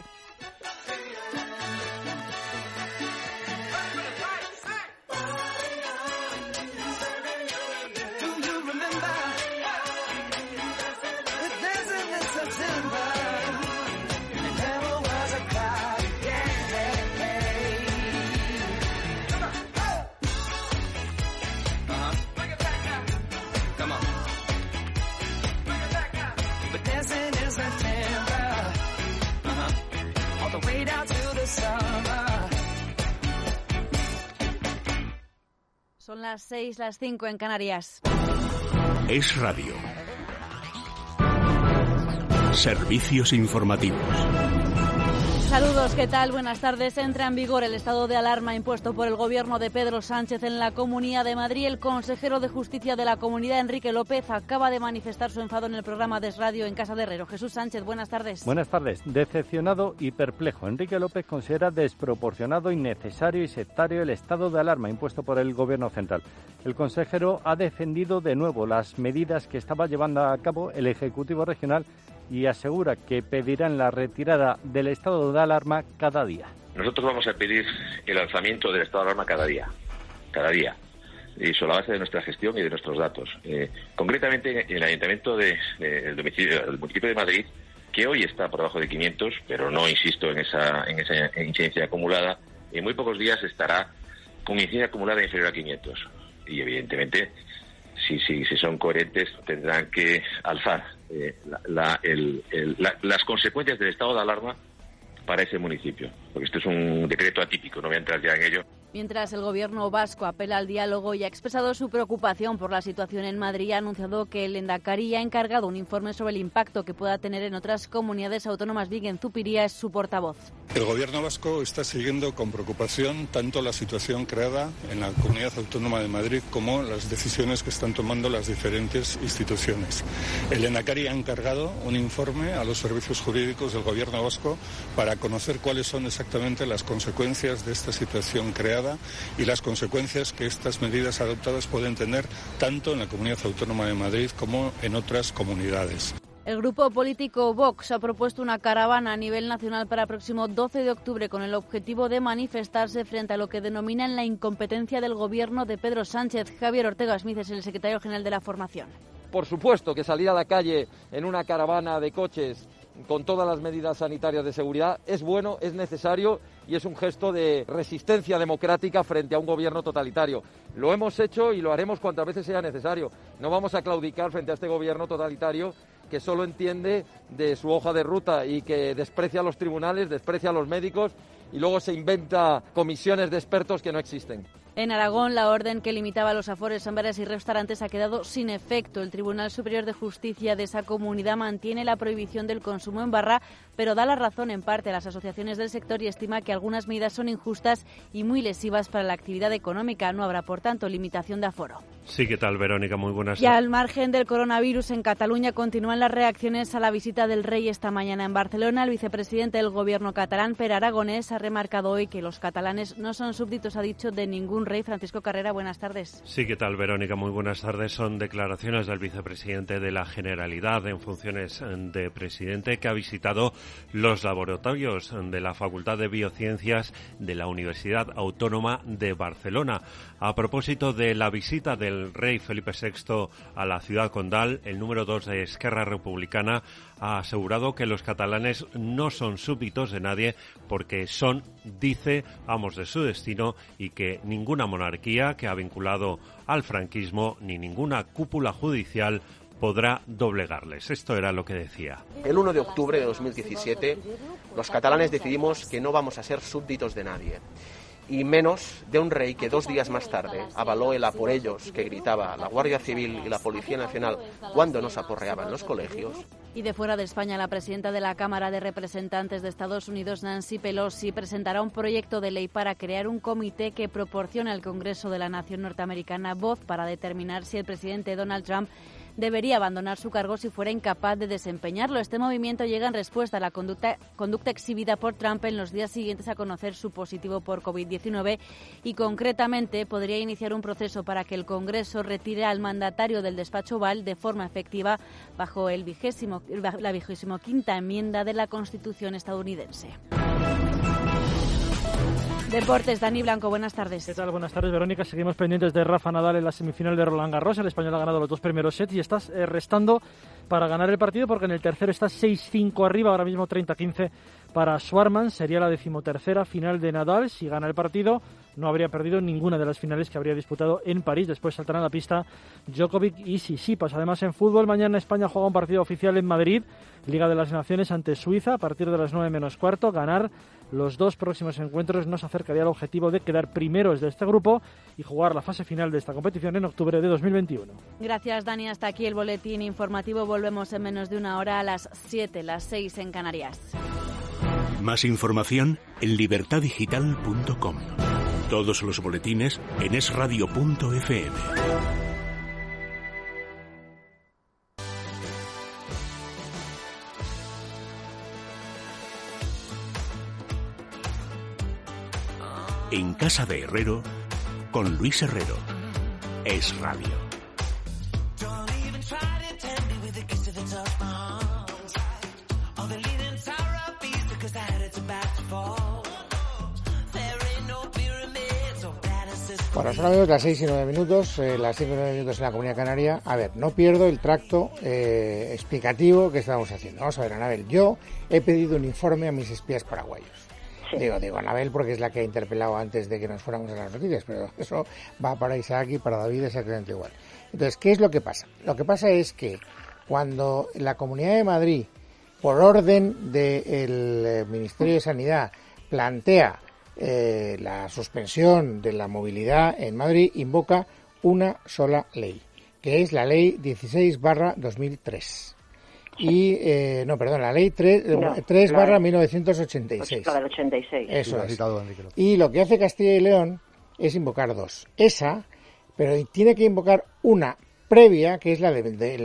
Son las 6, las 5 en Canarias. Es Radio. Servicios informativos. Saludos, ¿qué tal? Buenas tardes. Entra en vigor el estado de alarma impuesto por el gobierno de Pedro Sánchez en la Comunidad de Madrid. El consejero de Justicia de la Comunidad, Enrique López, acaba de manifestar su enfado en el programa de Es Radio en Casa de Herrero. Jesús Sánchez, buenas tardes. Buenas tardes. Decepcionado y perplejo. Enrique López considera desproporcionado, innecesario y sectario el estado de alarma impuesto por el gobierno central. El consejero ha defendido de nuevo las medidas que estaba llevando a cabo el Ejecutivo Regional y asegura que pedirán la retirada del estado de alarma cada día. Nosotros vamos a pedir el alzamiento del estado de alarma cada día, y sobre la base de nuestra gestión y de nuestros datos. Concretamente, el Ayuntamiento del municipio de Madrid, que hoy está por debajo de 500, pero no insisto en esa incidencia acumulada, en muy pocos días estará con incidencia acumulada inferior a 500. Y evidentemente, si son coherentes, tendrán que alzar las consecuencias del estado de alarma para ese municipio, porque esto es un decreto atípico, no voy a entrar ya en ello. Mientras el gobierno vasco apela al diálogo y ha expresado su preocupación por la situación en Madrid, ha anunciado que el Lehendakari ha encargado un informe sobre el impacto que pueda tener en otras comunidades autónomas. Bingen Zupiria es su portavoz. El gobierno vasco está siguiendo con preocupación tanto la situación creada en la Comunidad Autónoma de Madrid como las decisiones que están tomando las diferentes instituciones. El Lehendakari ha encargado un informe a los servicios jurídicos del gobierno vasco para conocer cuáles son exactamente las consecuencias de esta situación creada y las consecuencias que estas medidas adoptadas pueden tener tanto en la Comunidad Autónoma de Madrid como en otras comunidades. El grupo político Vox ha propuesto una caravana a nivel nacional para el próximo 12 de octubre con el objetivo de manifestarse frente a lo que denominan la incompetencia del gobierno de Pedro Sánchez. Javier Ortega Smith es el secretario general de la formación. Por supuesto que salir a la calle en una caravana de coches con todas las medidas sanitarias de seguridad, es bueno, es necesario y es un gesto de resistencia democrática frente a un gobierno totalitario. Lo hemos hecho y lo haremos cuantas veces sea necesario. No vamos a claudicar frente a este gobierno totalitario que solo entiende de su hoja de ruta y que desprecia a los tribunales, desprecia a los médicos y luego se inventa comisiones de expertos que no existen. En Aragón, la orden que limitaba los aforos en bares y restaurantes ha quedado sin efecto. El Tribunal Superior de Justicia de esa comunidad mantiene la prohibición del consumo en barra, pero da la razón en parte a las asociaciones del sector y estima que algunas medidas son injustas y muy lesivas para la actividad económica. No habrá, por tanto, limitación de aforo. Sí, ¿qué tal, Verónica? Muy buenas tardes. Y al margen del coronavirus, en Cataluña continúan las reacciones a la visita del rey esta mañana en Barcelona. El vicepresidente del gobierno catalán, Pere Aragonès, ha remarcado hoy que los catalanes no son súbditos, ha dicho, de ningún rey. Francisco Carrera, buenas tardes. Sí, ¿qué tal, Verónica? Muy buenas tardes. Son declaraciones del vicepresidente de la Generalidad en funciones de presidente, que ha visitado los laboratorios de la Facultad de Biociencias de la Universidad Autónoma de Barcelona. A propósito de la visita del rey Felipe VI a la ciudad condal, el número 2 de Esquerra Republicana ha asegurado que los catalanes no son súbditos de nadie porque son, dice, amos de su destino y que ninguna monarquía que ha vinculado al franquismo ni ninguna cúpula judicial podrá doblegarles. Esto era lo que decía. El 1 de octubre de 2017, los catalanes decidimos que no vamos a ser súbditos de nadie. Y menos de un rey que 2 días más tarde avaló el "a por ellos" que gritaba la Guardia Civil y la Policía Nacional cuando nos aporreaban los colegios. Y de fuera de España, la presidenta de la Cámara de Representantes de Estados Unidos, Nancy Pelosi, presentará un proyecto de ley para crear un comité que proporcione al Congreso de la Nación norteamericana voz para determinar si el presidente Donald Trump debería abandonar su cargo si fuera incapaz de desempeñarlo. Este movimiento llega en respuesta a la conducta exhibida por Trump en los días siguientes a conocer su positivo por COVID-19 y concretamente podría iniciar un proceso para que el Congreso retire al mandatario del despacho Oval de forma efectiva bajo la 25ª enmienda de la Constitución estadounidense. Deportes, Dani Blanco, buenas tardes. ¿Qué tal? Buenas tardes, Verónica. Seguimos pendientes de Rafa Nadal en la semifinal de Roland Garros. El español ha ganado los 2 primeros sets y está restando para ganar el partido porque en el tercero está 6-5 arriba, ahora mismo 30-15 para Schwarman. Sería la 13ª final de Nadal. Si gana el partido, no habría perdido ninguna de las finales que habría disputado en París. Después saltarán a la pista Djokovic y Tsitsipas. Además, en fútbol, mañana España juega un partido oficial en Madrid, Liga de las Naciones ante Suiza, a partir de las 9:15. Ganar los 2 próximos encuentros nos acercaría al objetivo de quedar primeros de este grupo y jugar la fase final de esta competición en octubre de 2021. Gracias, Dani. Hasta aquí el boletín informativo. Volvemos en menos de una hora a las 7, las 6 en Canarias. Más información en libertadigital.com. Todos los boletines en esradio.fm. En Casa de Herrero, con Luis Herrero. Es Radio. Bueno, son amigos las 6 y 9 minutos, las 5 y 9 minutos en la Comunidad Canaria. A ver, no pierdo el tracto explicativo que estábamos haciendo. Vamos a ver, Anabel, yo he pedido un informe a mis espías paraguayos. Sí. Digo Anabel porque es la que ha interpelado antes de que nos fuéramos a las noticias, pero eso va para Isaac y para David exactamente igual. Entonces, ¿qué es lo que pasa? Lo que pasa es que cuando la Comunidad de Madrid, por orden del Ministerio de Sanidad, plantea la suspensión de la movilidad en Madrid, invoca una sola ley, que es la Ley 16/2003. Y, la ley 3/1986. La del 86. Eso es. Y lo que hace Castilla y León es invocar 2. Esa, pero tiene que invocar una previa, que es una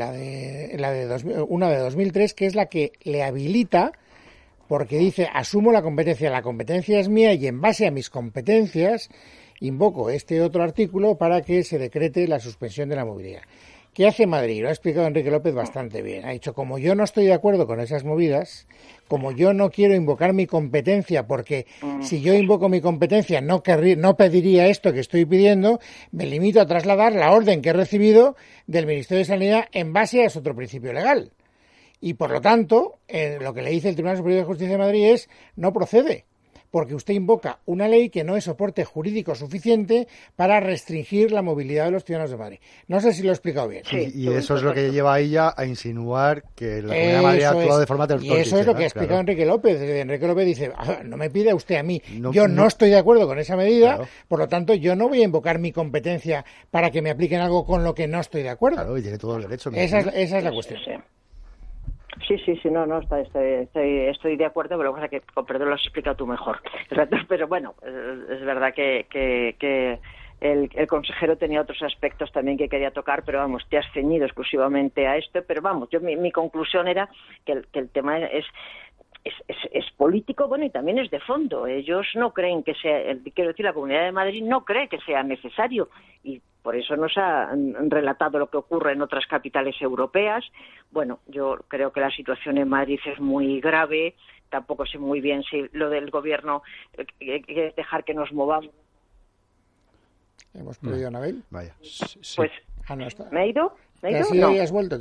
de 2003, que es la que le habilita, porque dice, asumo la competencia es mía y en base a mis competencias invoco este otro artículo para que se decrete la suspensión de la movilidad. ¿Qué hace Madrid? Lo ha explicado Enrique López bastante bien. Ha dicho, como yo no estoy de acuerdo con esas movidas, como yo no quiero invocar mi competencia, porque si yo invoco mi competencia no pediría esto que estoy pidiendo, me limito a trasladar la orden que he recibido del Ministerio de Sanidad en base a ese otro principio legal. Y por lo tanto, lo que le dice el Tribunal Superior de Justicia de Madrid es no procede, porque usted invoca una ley que no es soporte jurídico suficiente para restringir la movilidad de los ciudadanos de Madrid. No sé si lo he explicado bien. Sí, y eso es lo que lleva a ella a insinuar que la Comunidad de Madrid ha actuado de forma territorial. Y eso es lo que ha explicado Enrique López. Enrique López dice, no me pida usted a mí, yo no estoy de acuerdo con esa medida, por lo tanto yo no voy a invocar mi competencia para que me apliquen algo con lo que no estoy de acuerdo. Claro, y tiene todo el derecho. Esa es la cuestión. Sí, estoy de acuerdo, pero lo que pasa es que, con perdón, lo has explicado tú mejor. Pero bueno, es verdad que el consejero tenía otros aspectos también que quería tocar, pero vamos, te has ceñido exclusivamente a esto. Pero vamos, mi conclusión era que el tema es político, bueno, y también es de fondo. Ellos no creen que sea, quiero decir, la Comunidad de Madrid no cree que sea necesario, y por eso nos han relatado lo que ocurre en otras capitales europeas. Bueno, yo creo que la situación en Madrid es muy grave. Tampoco sé muy bien si lo del gobierno es dejar que nos movamos. ¿Hemos perdido a Anabel? Vaya. Sí. Pues, no está. ¿Me he ido? Te has ido y has vuelto.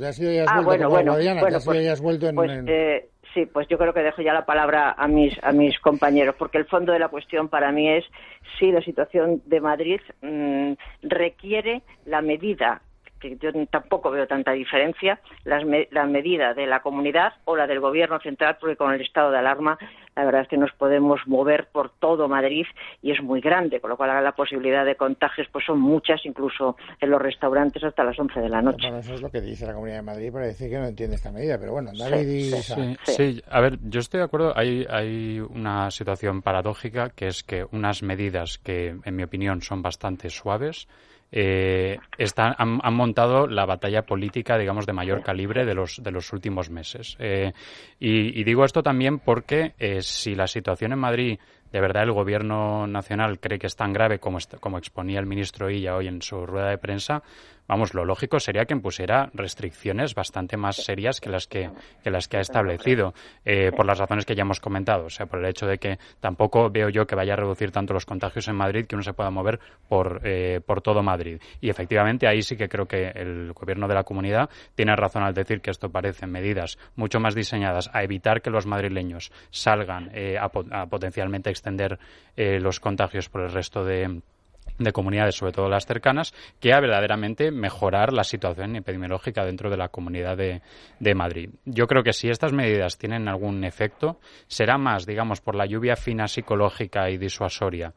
Sí, pues yo creo que dejo ya la palabra a mis compañeros, porque el fondo de la cuestión para mí es si la situación de Madrid requiere la medida, que yo tampoco veo tanta diferencia, la medida de la comunidad o la del gobierno central, porque con el estado de alarma la verdad es que nos podemos mover por todo Madrid y es muy grande, con lo cual la posibilidad de contagios pues son muchas, incluso en los restaurantes hasta las 11 de la noche. Bueno, eso es lo que dice la Comunidad de Madrid para decir que no entiende esta medida, pero bueno, David Sí, a ver, yo estoy de acuerdo, hay una situación paradójica, que es que unas medidas que, en mi opinión, son bastante suaves, han montado la batalla política, digamos, de mayor calibre de los últimos meses. Y digo esto también porque si la situación en Madrid, de verdad, el Gobierno nacional cree que es tan grave como exponía el ministro Illa hoy en su rueda de prensa, vamos, lo lógico sería que impusiera restricciones bastante más serias que las que ha establecido, por las razones que ya hemos comentado. O sea, por el hecho de que tampoco veo yo que vaya a reducir tanto los contagios en Madrid que uno se pueda mover por todo Madrid. Y efectivamente ahí sí que creo que el Gobierno de la Comunidad tiene razón al decir que esto parecen medidas mucho más diseñadas a evitar que los madrileños salgan a potencialmente extender los contagios por el resto de comunidades, sobre todo las cercanas, que a verdaderamente mejorar la situación epidemiológica dentro de la Comunidad de Madrid. Yo creo que si estas medidas tienen algún efecto, será más, digamos, por la lluvia fina psicológica y disuasoria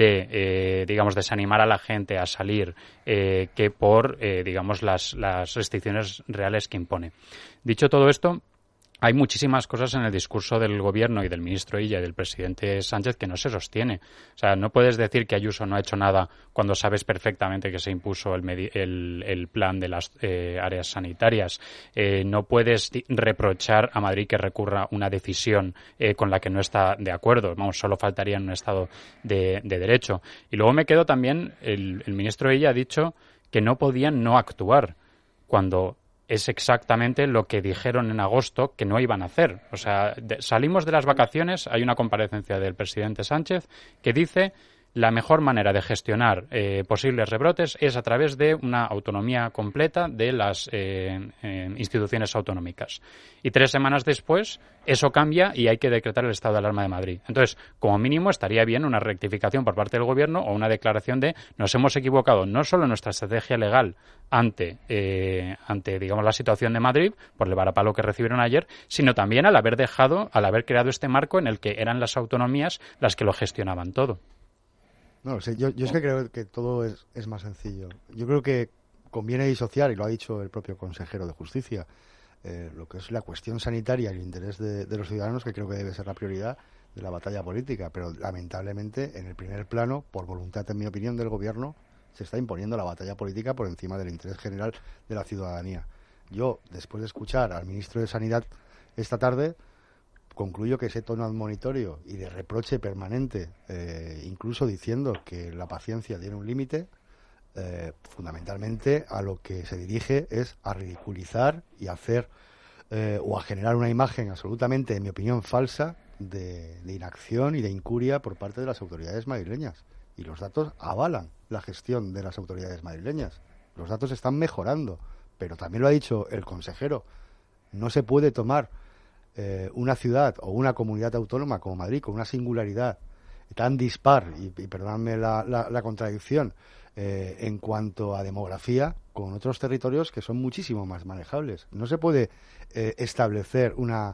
de, digamos, desanimar a la gente a salir, que por, digamos, las restricciones reales que impone. Dicho todo esto, hay muchísimas cosas en el discurso del Gobierno y del ministro Illa y del presidente Sánchez que no se sostiene. O sea, no puedes decir que Ayuso no ha hecho nada cuando sabes perfectamente que se impuso el plan de las áreas sanitarias. No puedes reprochar a Madrid que recurra una decisión con la que no está de acuerdo. Vamos, solo faltaría en un Estado de derecho. Y luego me quedo también, el ministro Illa ha dicho que no podían no actuar cuando es exactamente lo que dijeron en agosto que no iban a hacer. O sea, salimos de las vacaciones, hay una comparecencia del presidente Sánchez que dice la mejor manera de gestionar posibles rebrotes es a través de una autonomía completa de las instituciones autonómicas. Y 3 semanas después, eso cambia y hay que decretar el estado de alarma de Madrid. Entonces, como mínimo, estaría bien una rectificación por parte del Gobierno o una declaración de nos hemos equivocado no solo en nuestra estrategia legal ante digamos, la situación de Madrid, por el varapalo que recibieron ayer, sino también al haber creado este marco en el que eran las autonomías las que lo gestionaban todo. No lo sé, yo es que creo que todo es más sencillo. Yo creo que conviene disociar, y lo ha dicho el propio consejero de Justicia, lo que es la cuestión sanitaria y el interés de los ciudadanos, que creo que debe ser la prioridad de la batalla política. Pero lamentablemente, en el primer plano, por voluntad, en mi opinión, del Gobierno, se está imponiendo la batalla política por encima del interés general de la ciudadanía. Yo, después de escuchar al ministro de Sanidad esta tarde, concluyo que ese tono admonitorio y de reproche permanente, incluso diciendo que la paciencia tiene un límite, fundamentalmente a lo que se dirige es a ridiculizar y a hacer o a generar una imagen absolutamente, en mi opinión, falsa de inacción y de incuria por parte de las autoridades madrileñas. Y los datos avalan la gestión de las autoridades madrileñas. Los datos están mejorando, pero también lo ha dicho el consejero. No se puede tomar una ciudad o una comunidad autónoma como Madrid con una singularidad tan dispar, y perdóname la contradicción, en cuanto a demografía, con otros territorios que son muchísimo más manejables. No se puede establecer una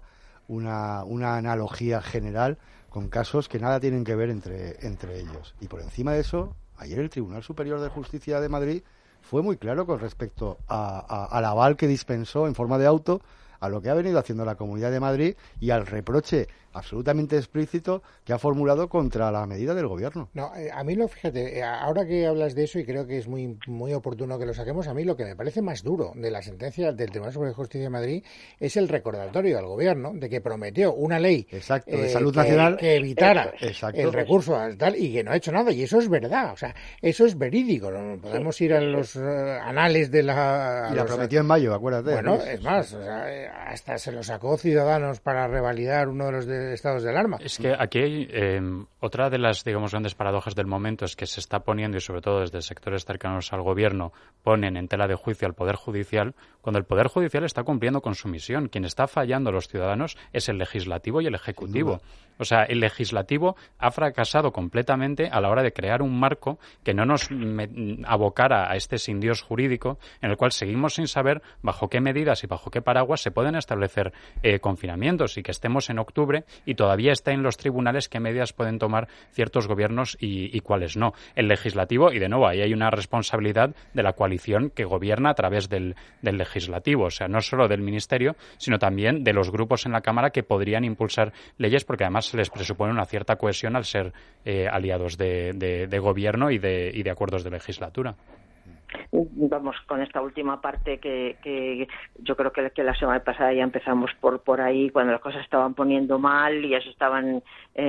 analogía general con casos que nada tienen que ver entre ellos. Y por encima de eso, ayer el Tribunal Superior de Justicia de Madrid fue muy claro con respecto al aval que dispensó en forma de auto a lo que ha venido haciendo la Comunidad de Madrid y al reproche absolutamente explícito que ha formulado contra la medida del Gobierno. No, a mí fíjate, ahora que hablas de eso, y creo que es muy oportuno que lo saquemos, a mí lo que me parece más duro de la sentencia del Tribunal Superior de Justicia de Madrid es el recordatorio al Gobierno de que prometió una ley de salud nacional que evitara el recurso a tal, y que no ha hecho nada, y eso es verdad, o sea, eso es verídico. No podemos ir a los anales de la... Y la prometió en mayo, acuérdate. Bueno, es más, o sea, hasta se lo sacó Ciudadanos para revalidar uno de los estados de alarma. Es que aquí hay otra de las, digamos, grandes paradojas del momento es que se está poniendo, y sobre todo desde sectores cercanos al Gobierno, ponen en tela de juicio al Poder Judicial, cuando el Poder Judicial está cumpliendo con su misión. Quien está fallando a los ciudadanos es el Legislativo y el Ejecutivo. O sea, el Legislativo ha fracasado completamente a la hora de crear un marco que no nos abocara a este sin Dios jurídico, en el cual seguimos sin saber bajo qué medidas y bajo qué paraguas se pueden establecer confinamientos, y que estemos en octubre y todavía está en los tribunales qué medidas pueden tomar ciertos gobiernos y cuáles no. El Legislativo, y de nuevo, ahí hay una responsabilidad de la coalición que gobierna a través del Legislativo, o sea, no solo del Ministerio, sino también de los grupos en la Cámara que podrían impulsar leyes, porque además se les presupone una cierta cohesión al ser aliados de gobierno y de acuerdos de legislatura. Vamos, con esta última parte que yo creo que la semana pasada ya empezamos por ahí, cuando las cosas estaban poniendo mal y ya estaban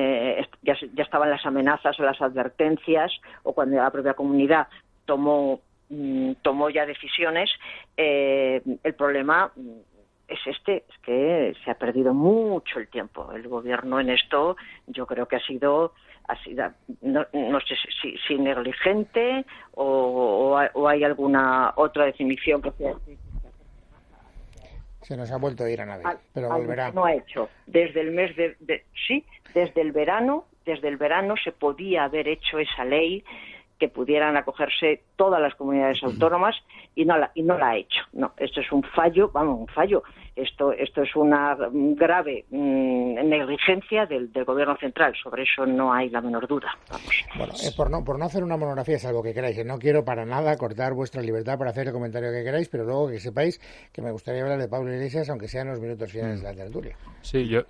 las amenazas o las advertencias, o cuando la propia comunidad tomó ya decisiones. El problema es que se ha perdido mucho el tiempo. El Gobierno en esto yo creo que ha sido no sé si negligente o hay alguna otra definición que sea. Se nos ha vuelto a ir a nadie, pero volverá. No ha hecho. Desde el mes desde el verano se podía haber hecho esa ley que pudieran acogerse todas las comunidades autónomas y no la ha hecho. No, esto es un fallo. Esto es una grave negligencia del Gobierno central. Sobre eso no hay la menor duda. Bueno, por no hacer una monografía, salvo que queráis, no quiero para nada cortar vuestra libertad para hacer el comentario que queráis, pero luego que sepáis que me gustaría hablar de Pablo Iglesias, aunque sean los minutos finales de la tertulia. Sí, yo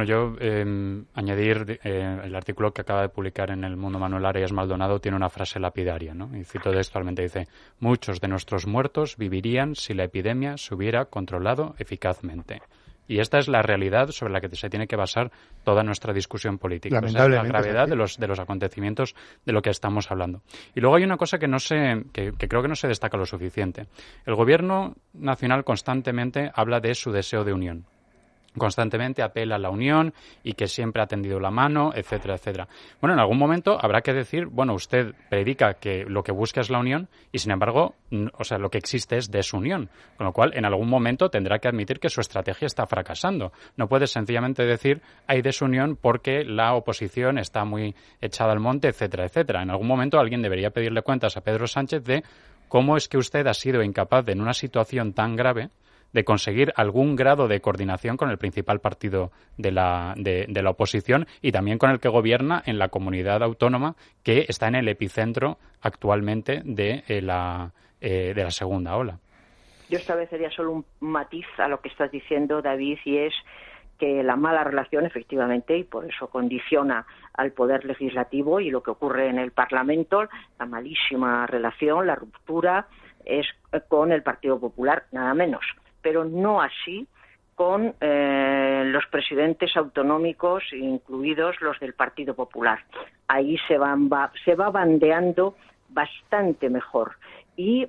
añadir el artículo que acaba de publicar en El Mundo Manuel Arias Maldonado tiene una frase lapidaria, ¿no? Y cito textualmente, dice: muchos de nuestros muertos vivirían si la epidemia se hubiera controlado eficazmente. Y esta es la realidad sobre la que se tiene que basar toda nuestra discusión política. O sea, la gravedad de los acontecimientos de lo que estamos hablando. Y luego hay una cosa que creo que no se destaca lo suficiente. El Gobierno nacional constantemente habla de su deseo de unión. Constantemente apela a la unión y que siempre ha tendido la mano, etcétera, etcétera. Bueno, en algún momento habrá que decir, bueno, usted predica que lo que busca es la unión y, sin embargo, lo que existe es desunión. Con lo cual, en algún momento tendrá que admitir que su estrategia está fracasando. No puede sencillamente decir hay desunión porque la oposición está muy echada al monte, etcétera, etcétera. En algún momento alguien debería pedirle cuentas a Pedro Sánchez de cómo es que usted ha sido incapaz de, en una situación tan grave, de conseguir algún grado de coordinación con el principal partido de la oposición y también con el que gobierna en la comunidad autónoma que está en el epicentro actualmente de la segunda ola. Yo establecería solo un matiz a lo que estás diciendo, David, y es que la mala relación, efectivamente, y por eso condiciona al Poder Legislativo, y lo que ocurre en el Parlamento, la malísima relación, la ruptura, es con el Partido Popular, nada menos. Pero no así con los presidentes autonómicos, incluidos los del Partido Popular. Ahí se va bandeando bastante mejor. Y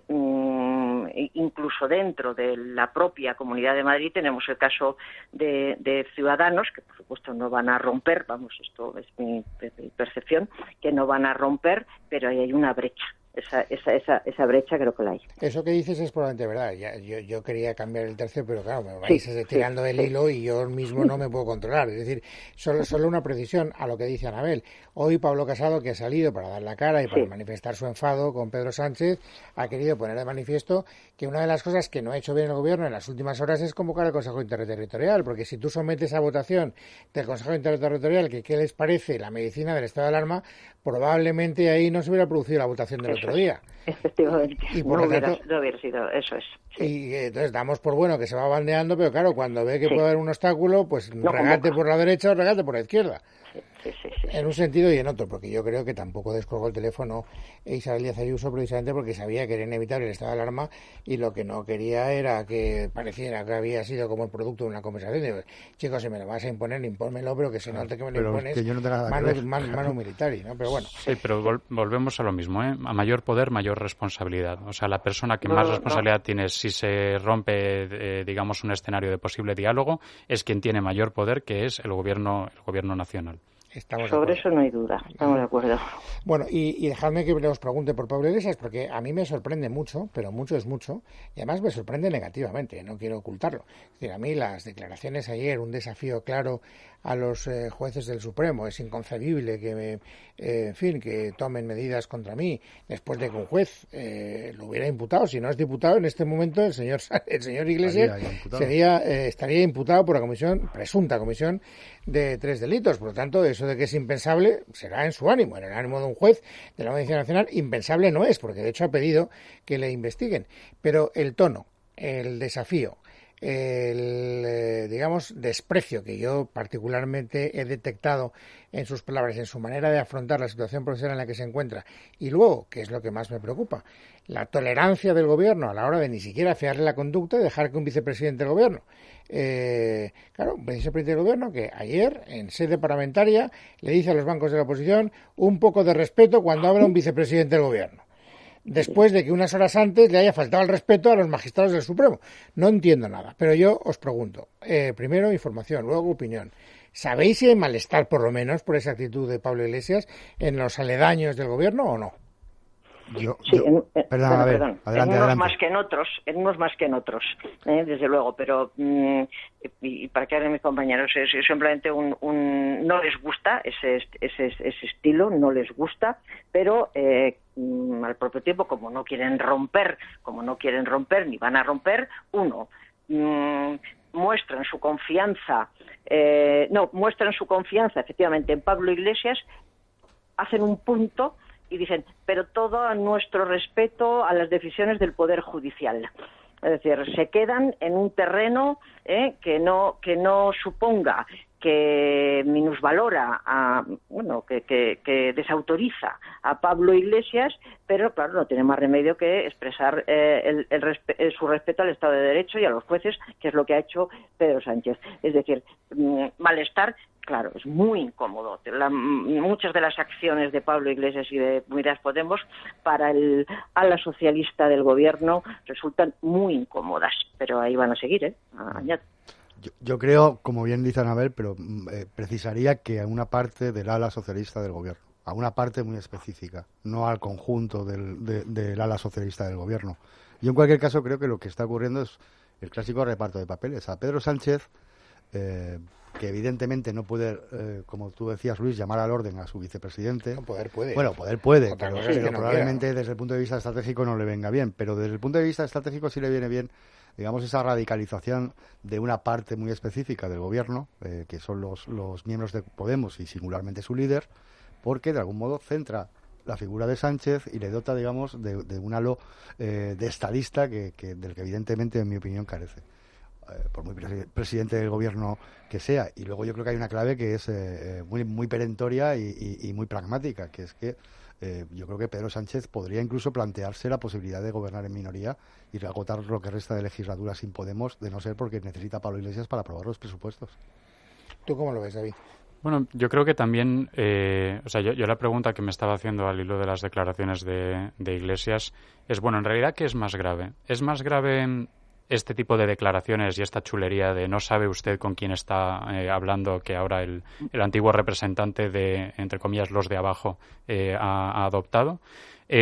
incluso dentro de la propia Comunidad de Madrid tenemos el caso de Ciudadanos, que por supuesto no van a romper, esto es mi percepción, que no van a romper, pero ahí hay una brecha esa brecha creo que la hay. Eso que dices es probablemente verdad. Yo quería cambiar el tercio, pero claro, me vais tirando el hilo y yo mismo no me puedo controlar. Es decir, solo una precisión a lo que dice Anabel. Hoy Pablo Casado, que ha salido para dar la cara y para manifestar su enfado con Pedro Sánchez, ha querido poner de manifiesto que una de las cosas que no ha hecho bien el Gobierno en las últimas horas es convocar al Consejo Interterritorial, porque si tú sometes a votación del Consejo Interterritorial que qué les parece la medicina del estado de alarma, probablemente ahí no se hubiera producido la votación del otro día. Efectivamente, y por no hubiera sido, eso es. Sí. Y entonces damos por bueno que se va bandeando, pero claro, cuando ve que puede haber un obstáculo, pues regate por la derecha o regate por la izquierda. Sí. En un sentido y en otro, porque yo creo que tampoco descolgó el teléfono Isabel Díaz Ayuso precisamente porque sabía que era inevitable el estado de alarma y lo que no quería era que pareciera que había sido como el producto de una conversación. Digo, chicos, si me lo vas a imponer, impónmelo, pero que se note que me lo impones mano militar, ¿no? Pero bueno. Sí, pero volvemos a lo mismo, ¿eh? A mayor poder, mayor responsabilidad. O sea, la persona que más responsabilidad tiene si se rompe, digamos, un escenario de posible diálogo es quien tiene mayor poder, que es el gobierno nacional. Sobre eso no hay duda, estamos de acuerdo. Bueno, y dejadme que os pregunte por Pablo Iglesias, porque a mí me sorprende mucho, pero mucho es mucho, y además me sorprende negativamente, no quiero ocultarlo. Es decir, a mí las declaraciones ayer, un desafío claro a los jueces del Supremo, es inconcebible que, que tomen medidas contra mí después de que un juez lo hubiera imputado. Si no es diputado, en este momento el señor Iglesias estaría imputado por la presunta comisión de 3 delitos. Por lo tanto, eso de que es impensable será en su ánimo, en el ánimo de un juez de la Audiencia Nacional. Impensable no es, porque de hecho ha pedido que le investiguen. Pero el tono, el desafío, el desprecio que yo particularmente he detectado en sus palabras, en su manera de afrontar la situación profesional en la que se encuentra, y luego, que es lo que más me preocupa, la tolerancia del gobierno a la hora de ni siquiera fiarle la conducta y dejar que un vicepresidente del gobierno, un vicepresidente del gobierno que ayer en sede parlamentaria le dice a los bancos de la oposición un poco de respeto cuando habla un vicepresidente del gobierno, después de que unas horas antes le haya faltado el respeto a los magistrados del Supremo. No entiendo nada, pero yo os pregunto, primero información, luego opinión. ¿Sabéis si hay malestar, por lo menos, por esa actitud de Pablo Iglesias en los aledaños del gobierno o no? Perdón. Adelante. En unos más que en otros, desde luego, pero y para que hablen mis compañeros, es simplemente no les gusta ese estilo, no les gusta, pero al propio tiempo, como no quieren romper ni van a romper, muestran su confianza efectivamente en Pablo Iglesias, hacen un punto y dicen, pero todo a nuestro respeto a las decisiones del Poder Judicial. Es decir, se quedan en un terreno que no suponga que minusvalora que desautoriza a Pablo Iglesias, pero claro, no tiene más remedio que expresar su respeto al Estado de Derecho y a los jueces, que es lo que ha hecho Pedro Sánchez. Es decir, malestar, claro, es muy incómodo. Muchas de las acciones de Pablo Iglesias y de Unidas Podemos para el ala socialista del gobierno resultan muy incómodas, pero ahí van a seguir, añado. Yo creo, como bien dice Anabel, pero precisaría que a una parte del ala socialista del gobierno, a una parte muy específica, no al conjunto del ala socialista del gobierno. Yo en cualquier caso creo que lo que está ocurriendo es el clásico reparto de papeles. A Pedro Sánchez, que evidentemente no puede, como tú decías, Luis, llamar al orden a su vicepresidente. No, poder puede. Bueno, poder puede, pero probablemente desde el punto de vista estratégico no le venga bien. Pero desde el punto de vista estratégico sí le viene bien, digamos, esa radicalización de una parte muy específica del gobierno, que son los miembros de Podemos y singularmente su líder, porque de algún modo centra la figura de Sánchez y le dota, digamos, de un halo de estadista del que evidentemente, en mi opinión, carece. Por muy presidente del gobierno que sea. Y luego yo creo que hay una clave que es muy perentoria y muy pragmática, que es que yo creo que Pedro Sánchez podría incluso plantearse la posibilidad de gobernar en minoría y agotar lo que resta de legislatura sin Podemos, de no ser porque necesita Pablo Iglesias para aprobar los presupuestos. ¿Tú cómo lo ves, David? Bueno, yo creo que también, yo la pregunta que me estaba haciendo al hilo de las declaraciones de Iglesias es, bueno, en realidad, ¿qué es más grave? ¿Es más grave este tipo de declaraciones y esta chulería de no sabe usted con quién está hablando, que ahora el antiguo representante de, entre comillas, los de abajo ha adoptado?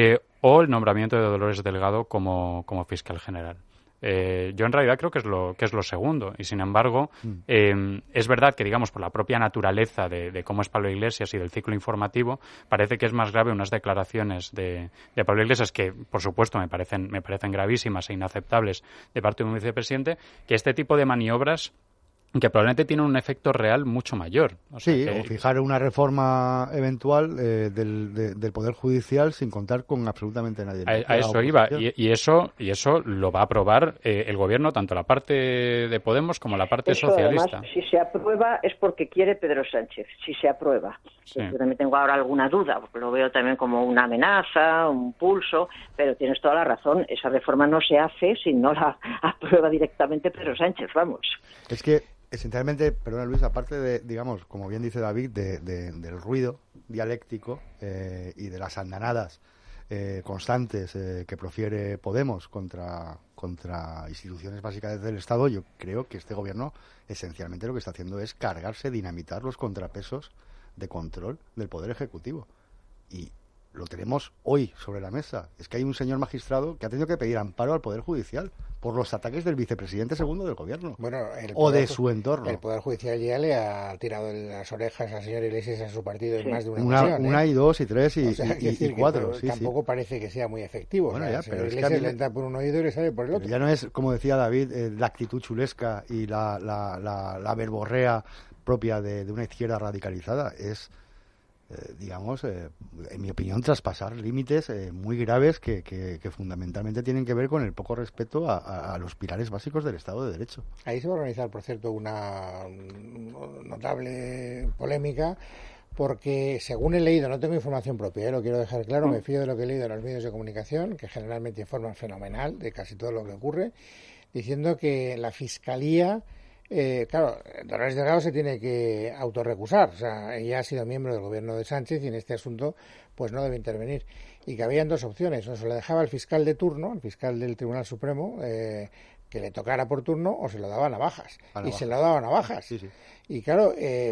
o el nombramiento de Dolores Delgado como fiscal general. Yo en realidad creo que es lo segundo, y sin embargo es verdad que, digamos, por la propia naturaleza de cómo es Pablo Iglesias y del ciclo informativo, parece que es más grave unas declaraciones de Pablo Iglesias, que por supuesto me parecen gravísimas e inaceptables de parte de un vicepresidente, que este tipo de maniobras que probablemente tienen un efecto real mucho mayor. O fijar una reforma eventual del Poder Judicial sin contar con absolutamente nadie. A eso iba, y eso lo va a aprobar el Gobierno, tanto la parte de Podemos como la parte socialista. Además, si se aprueba es porque quiere Pedro Sánchez, si se aprueba. Sí. Yo también tengo ahora alguna duda, porque lo veo también como una amenaza, un pulso, pero tienes toda la razón, esa reforma no se hace si no la aprueba directamente Pedro Sánchez, vamos. Es que esencialmente, perdona Luis, aparte de, digamos, como bien dice David, del ruido dialéctico y de las andanadas constantes que profiere Podemos contra instituciones básicas del Estado, yo creo que este gobierno esencialmente lo que está haciendo es cargarse, dinamitar los contrapesos de control del Poder Ejecutivo. Y lo tenemos hoy sobre la mesa. Es que hay un señor magistrado que ha tenido que pedir amparo al Poder Judicial por los ataques del vicepresidente segundo del gobierno o de su entorno. El Poder Judicial ya le ha tirado las orejas al señor Iglesias a su partido en más de una ocasión. Una y dos y tres y cuatro. Tampoco parece que sea muy efectivo. Bueno, ya, pero Iglesias es que le entra por un oído y le sale por el otro. Ya no es, como decía David, la actitud chulesca y la verborrea propia de una izquierda radicalizada. Es digamos, en mi opinión, traspasar límites muy graves que fundamentalmente tienen que ver con el poco respeto a los pilares básicos del Estado de Derecho. Ahí se va a organizar, por cierto, una notable polémica, porque según he leído, no tengo información propia, lo quiero dejar claro, me fío de lo que he leído en los medios de comunicación, que generalmente informan fenomenal de casi todo lo que ocurre, diciendo que la Fiscalía... claro, Dolores Delgado se tiene que autorrecusar, o sea, ella ha sido miembro del gobierno de Sánchez y en este asunto pues no debe intervenir. Y que habían dos opciones, o se lo dejaba al fiscal de turno, el fiscal del Tribunal Supremo, que le tocara por turno, o se lo daba a Navajas. Y se lo daba a Navajas. Sí. Y claro,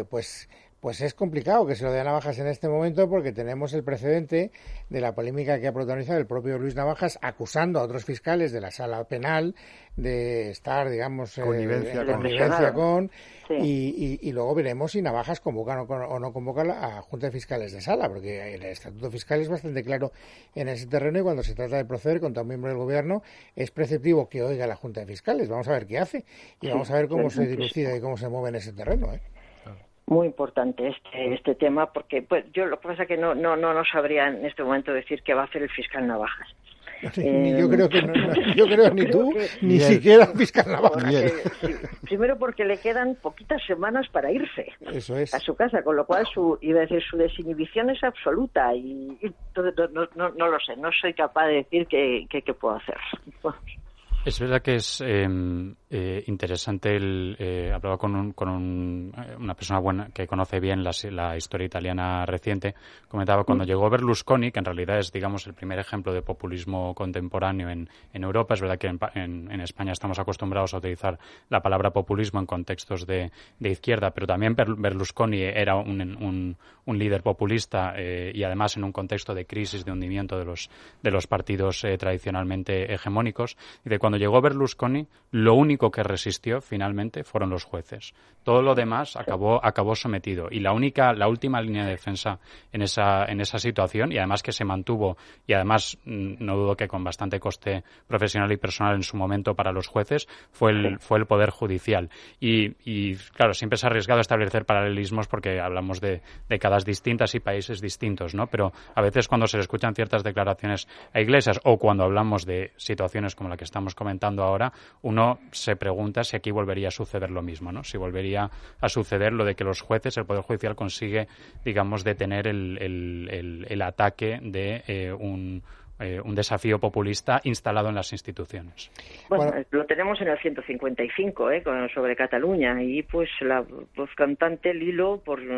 pues es complicado que se lo dé a Navajas en este momento, porque tenemos el precedente de la polémica que ha protagonizado el propio Luis Navajas acusando a otros fiscales de la sala penal de estar, digamos, connivencia con... Sí. Y luego veremos si Navajas convoca o no convoca a Junta de Fiscales de Sala, porque el Estatuto Fiscal es bastante claro en ese terreno, y cuando se trata de proceder contra un miembro del Gobierno es preceptivo que oiga a la Junta de Fiscales. Vamos a ver qué hace y vamos a ver cómo se dilucida y cómo se mueve en ese terreno, Muy importante este tema, porque pues yo lo que pasa es que no sabría en este momento decir qué va a hacer el fiscal Navajas. Yo creo que yo creo ni tú ni siquiera el fiscal Navajas. Primero porque le quedan poquitas semanas para irse. Eso es. A su casa, con lo cual su desinhibición es absoluta, y entonces no lo sé, no soy capaz de decir qué puedo hacer. Es verdad que es interesante. Hablaba con una persona buena que conoce bien la historia italiana reciente. Comentaba cuando llegó Berlusconi, que en realidad es, digamos, el primer ejemplo de populismo contemporáneo en Europa. Es verdad que en España estamos acostumbrados a utilizar la palabra populismo en contextos de izquierda, pero también Berlusconi era un líder populista, y además en un contexto de crisis, de hundimiento de los partidos tradicionalmente hegemónicos. Y de cuando llegó Berlusconi, lo único que resistió finalmente fueron los jueces. Todo lo demás acabó sometido, y la última línea de defensa en esa situación, y además que se mantuvo, y además no dudo que con bastante coste profesional y personal en su momento para los jueces, fue el Poder Judicial. Y claro, siempre se ha arriesgado a establecer paralelismos porque hablamos de décadas distintas y países distintos, ¿no? Pero a veces cuando se le escuchan ciertas declaraciones a Iglesias, o cuando hablamos de situaciones como la que estamos comentando ahora, uno se pregunta si aquí volvería a suceder lo mismo, ¿no? Si volvería a suceder lo de que los jueces, el Poder Judicial consigue, digamos, detener el ataque de un desafío populista instalado en las instituciones. Bueno, lo tenemos en el 155, sobre Cataluña, y pues la voz cantante Lilo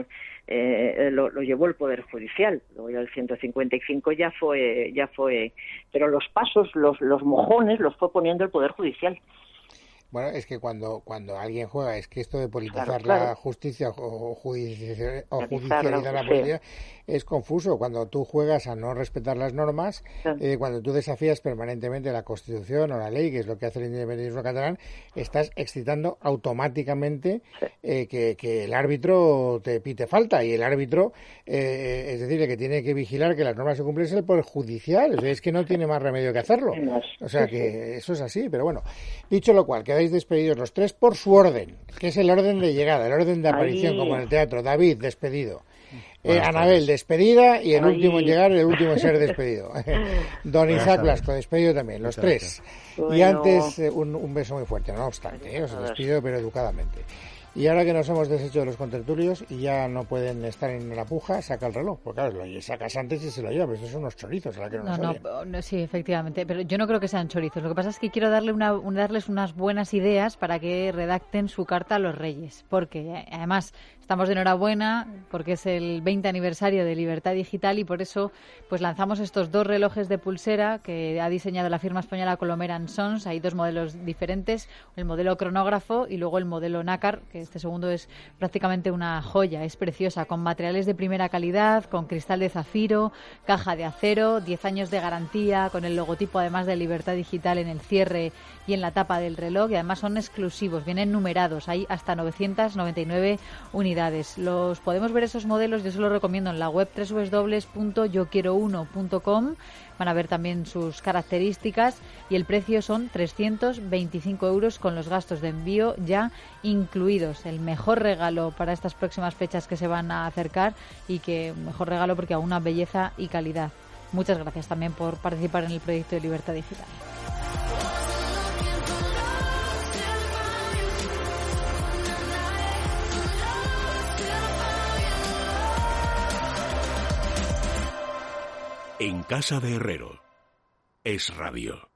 lo llevó el Poder Judicial. Luego ya el 155 ya fue, pero los pasos, los mojones los fue poniendo el Poder Judicial. Bueno, es que cuando alguien juega, es que esto de politizar la justicia o judicializar la política es confuso. Cuando tú juegas a no respetar las normas, cuando tú desafías permanentemente la Constitución o la ley, que es lo que hace el independentismo catalán, estás excitando automáticamente que el árbitro te pite falta, y el árbitro, es decir, el que tiene que vigilar que las normas se cumplen es el Poder Judicial. O sea, es que no tiene más remedio que hacerlo. O sea, que eso es así. Pero bueno, dicho lo cual, quedáis despedidos los tres por su orden, que es el orden de llegada, el orden de aparición, como en el teatro. David, despedido. Anabel, despedida, y el último en llegar, el último en ser despedido. Don Isaac Blasco, despedido también, los tres. Bueno. Y antes, un beso muy fuerte, no obstante, os despido, pero educadamente. Y ahora que nos hemos deshecho de los contertulios y ya no pueden estar en la puja, saca el reloj. Porque claro, lo sacas antes y se lo lleva, pero estos son unos chorizos, ¿verdad? Que no, sí, efectivamente. Pero yo no creo que sean chorizos. Lo que pasa es que quiero darles unas buenas ideas para que redacten su carta a los Reyes. Porque además estamos de enhorabuena, porque es el 20 aniversario de Libertad Digital, y por eso pues lanzamos estos 2 relojes de pulsera que ha diseñado la firma española Colomer & Sons. Hay 2 modelos diferentes, el modelo cronógrafo y luego el modelo nácar, que este segundo es prácticamente una joya, es preciosa, con materiales de primera calidad, con cristal de zafiro, caja de acero, 10 años de garantía, con el logotipo además de Libertad Digital en el cierre y en la tapa del reloj, y además son exclusivos, vienen numerados, hay hasta 999 unidades. Los podemos ver esos modelos, yo se los recomiendo en la web www.yoquierouno.com. Van a ver también sus características, y el precio son 325 euros con los gastos de envío ya incluidos. El mejor regalo para estas próximas fechas que se van a acercar, y que mejor regalo porque a una belleza y calidad. Muchas gracias también por participar en el proyecto de Libertad Digital. En casa de Herrero es radio.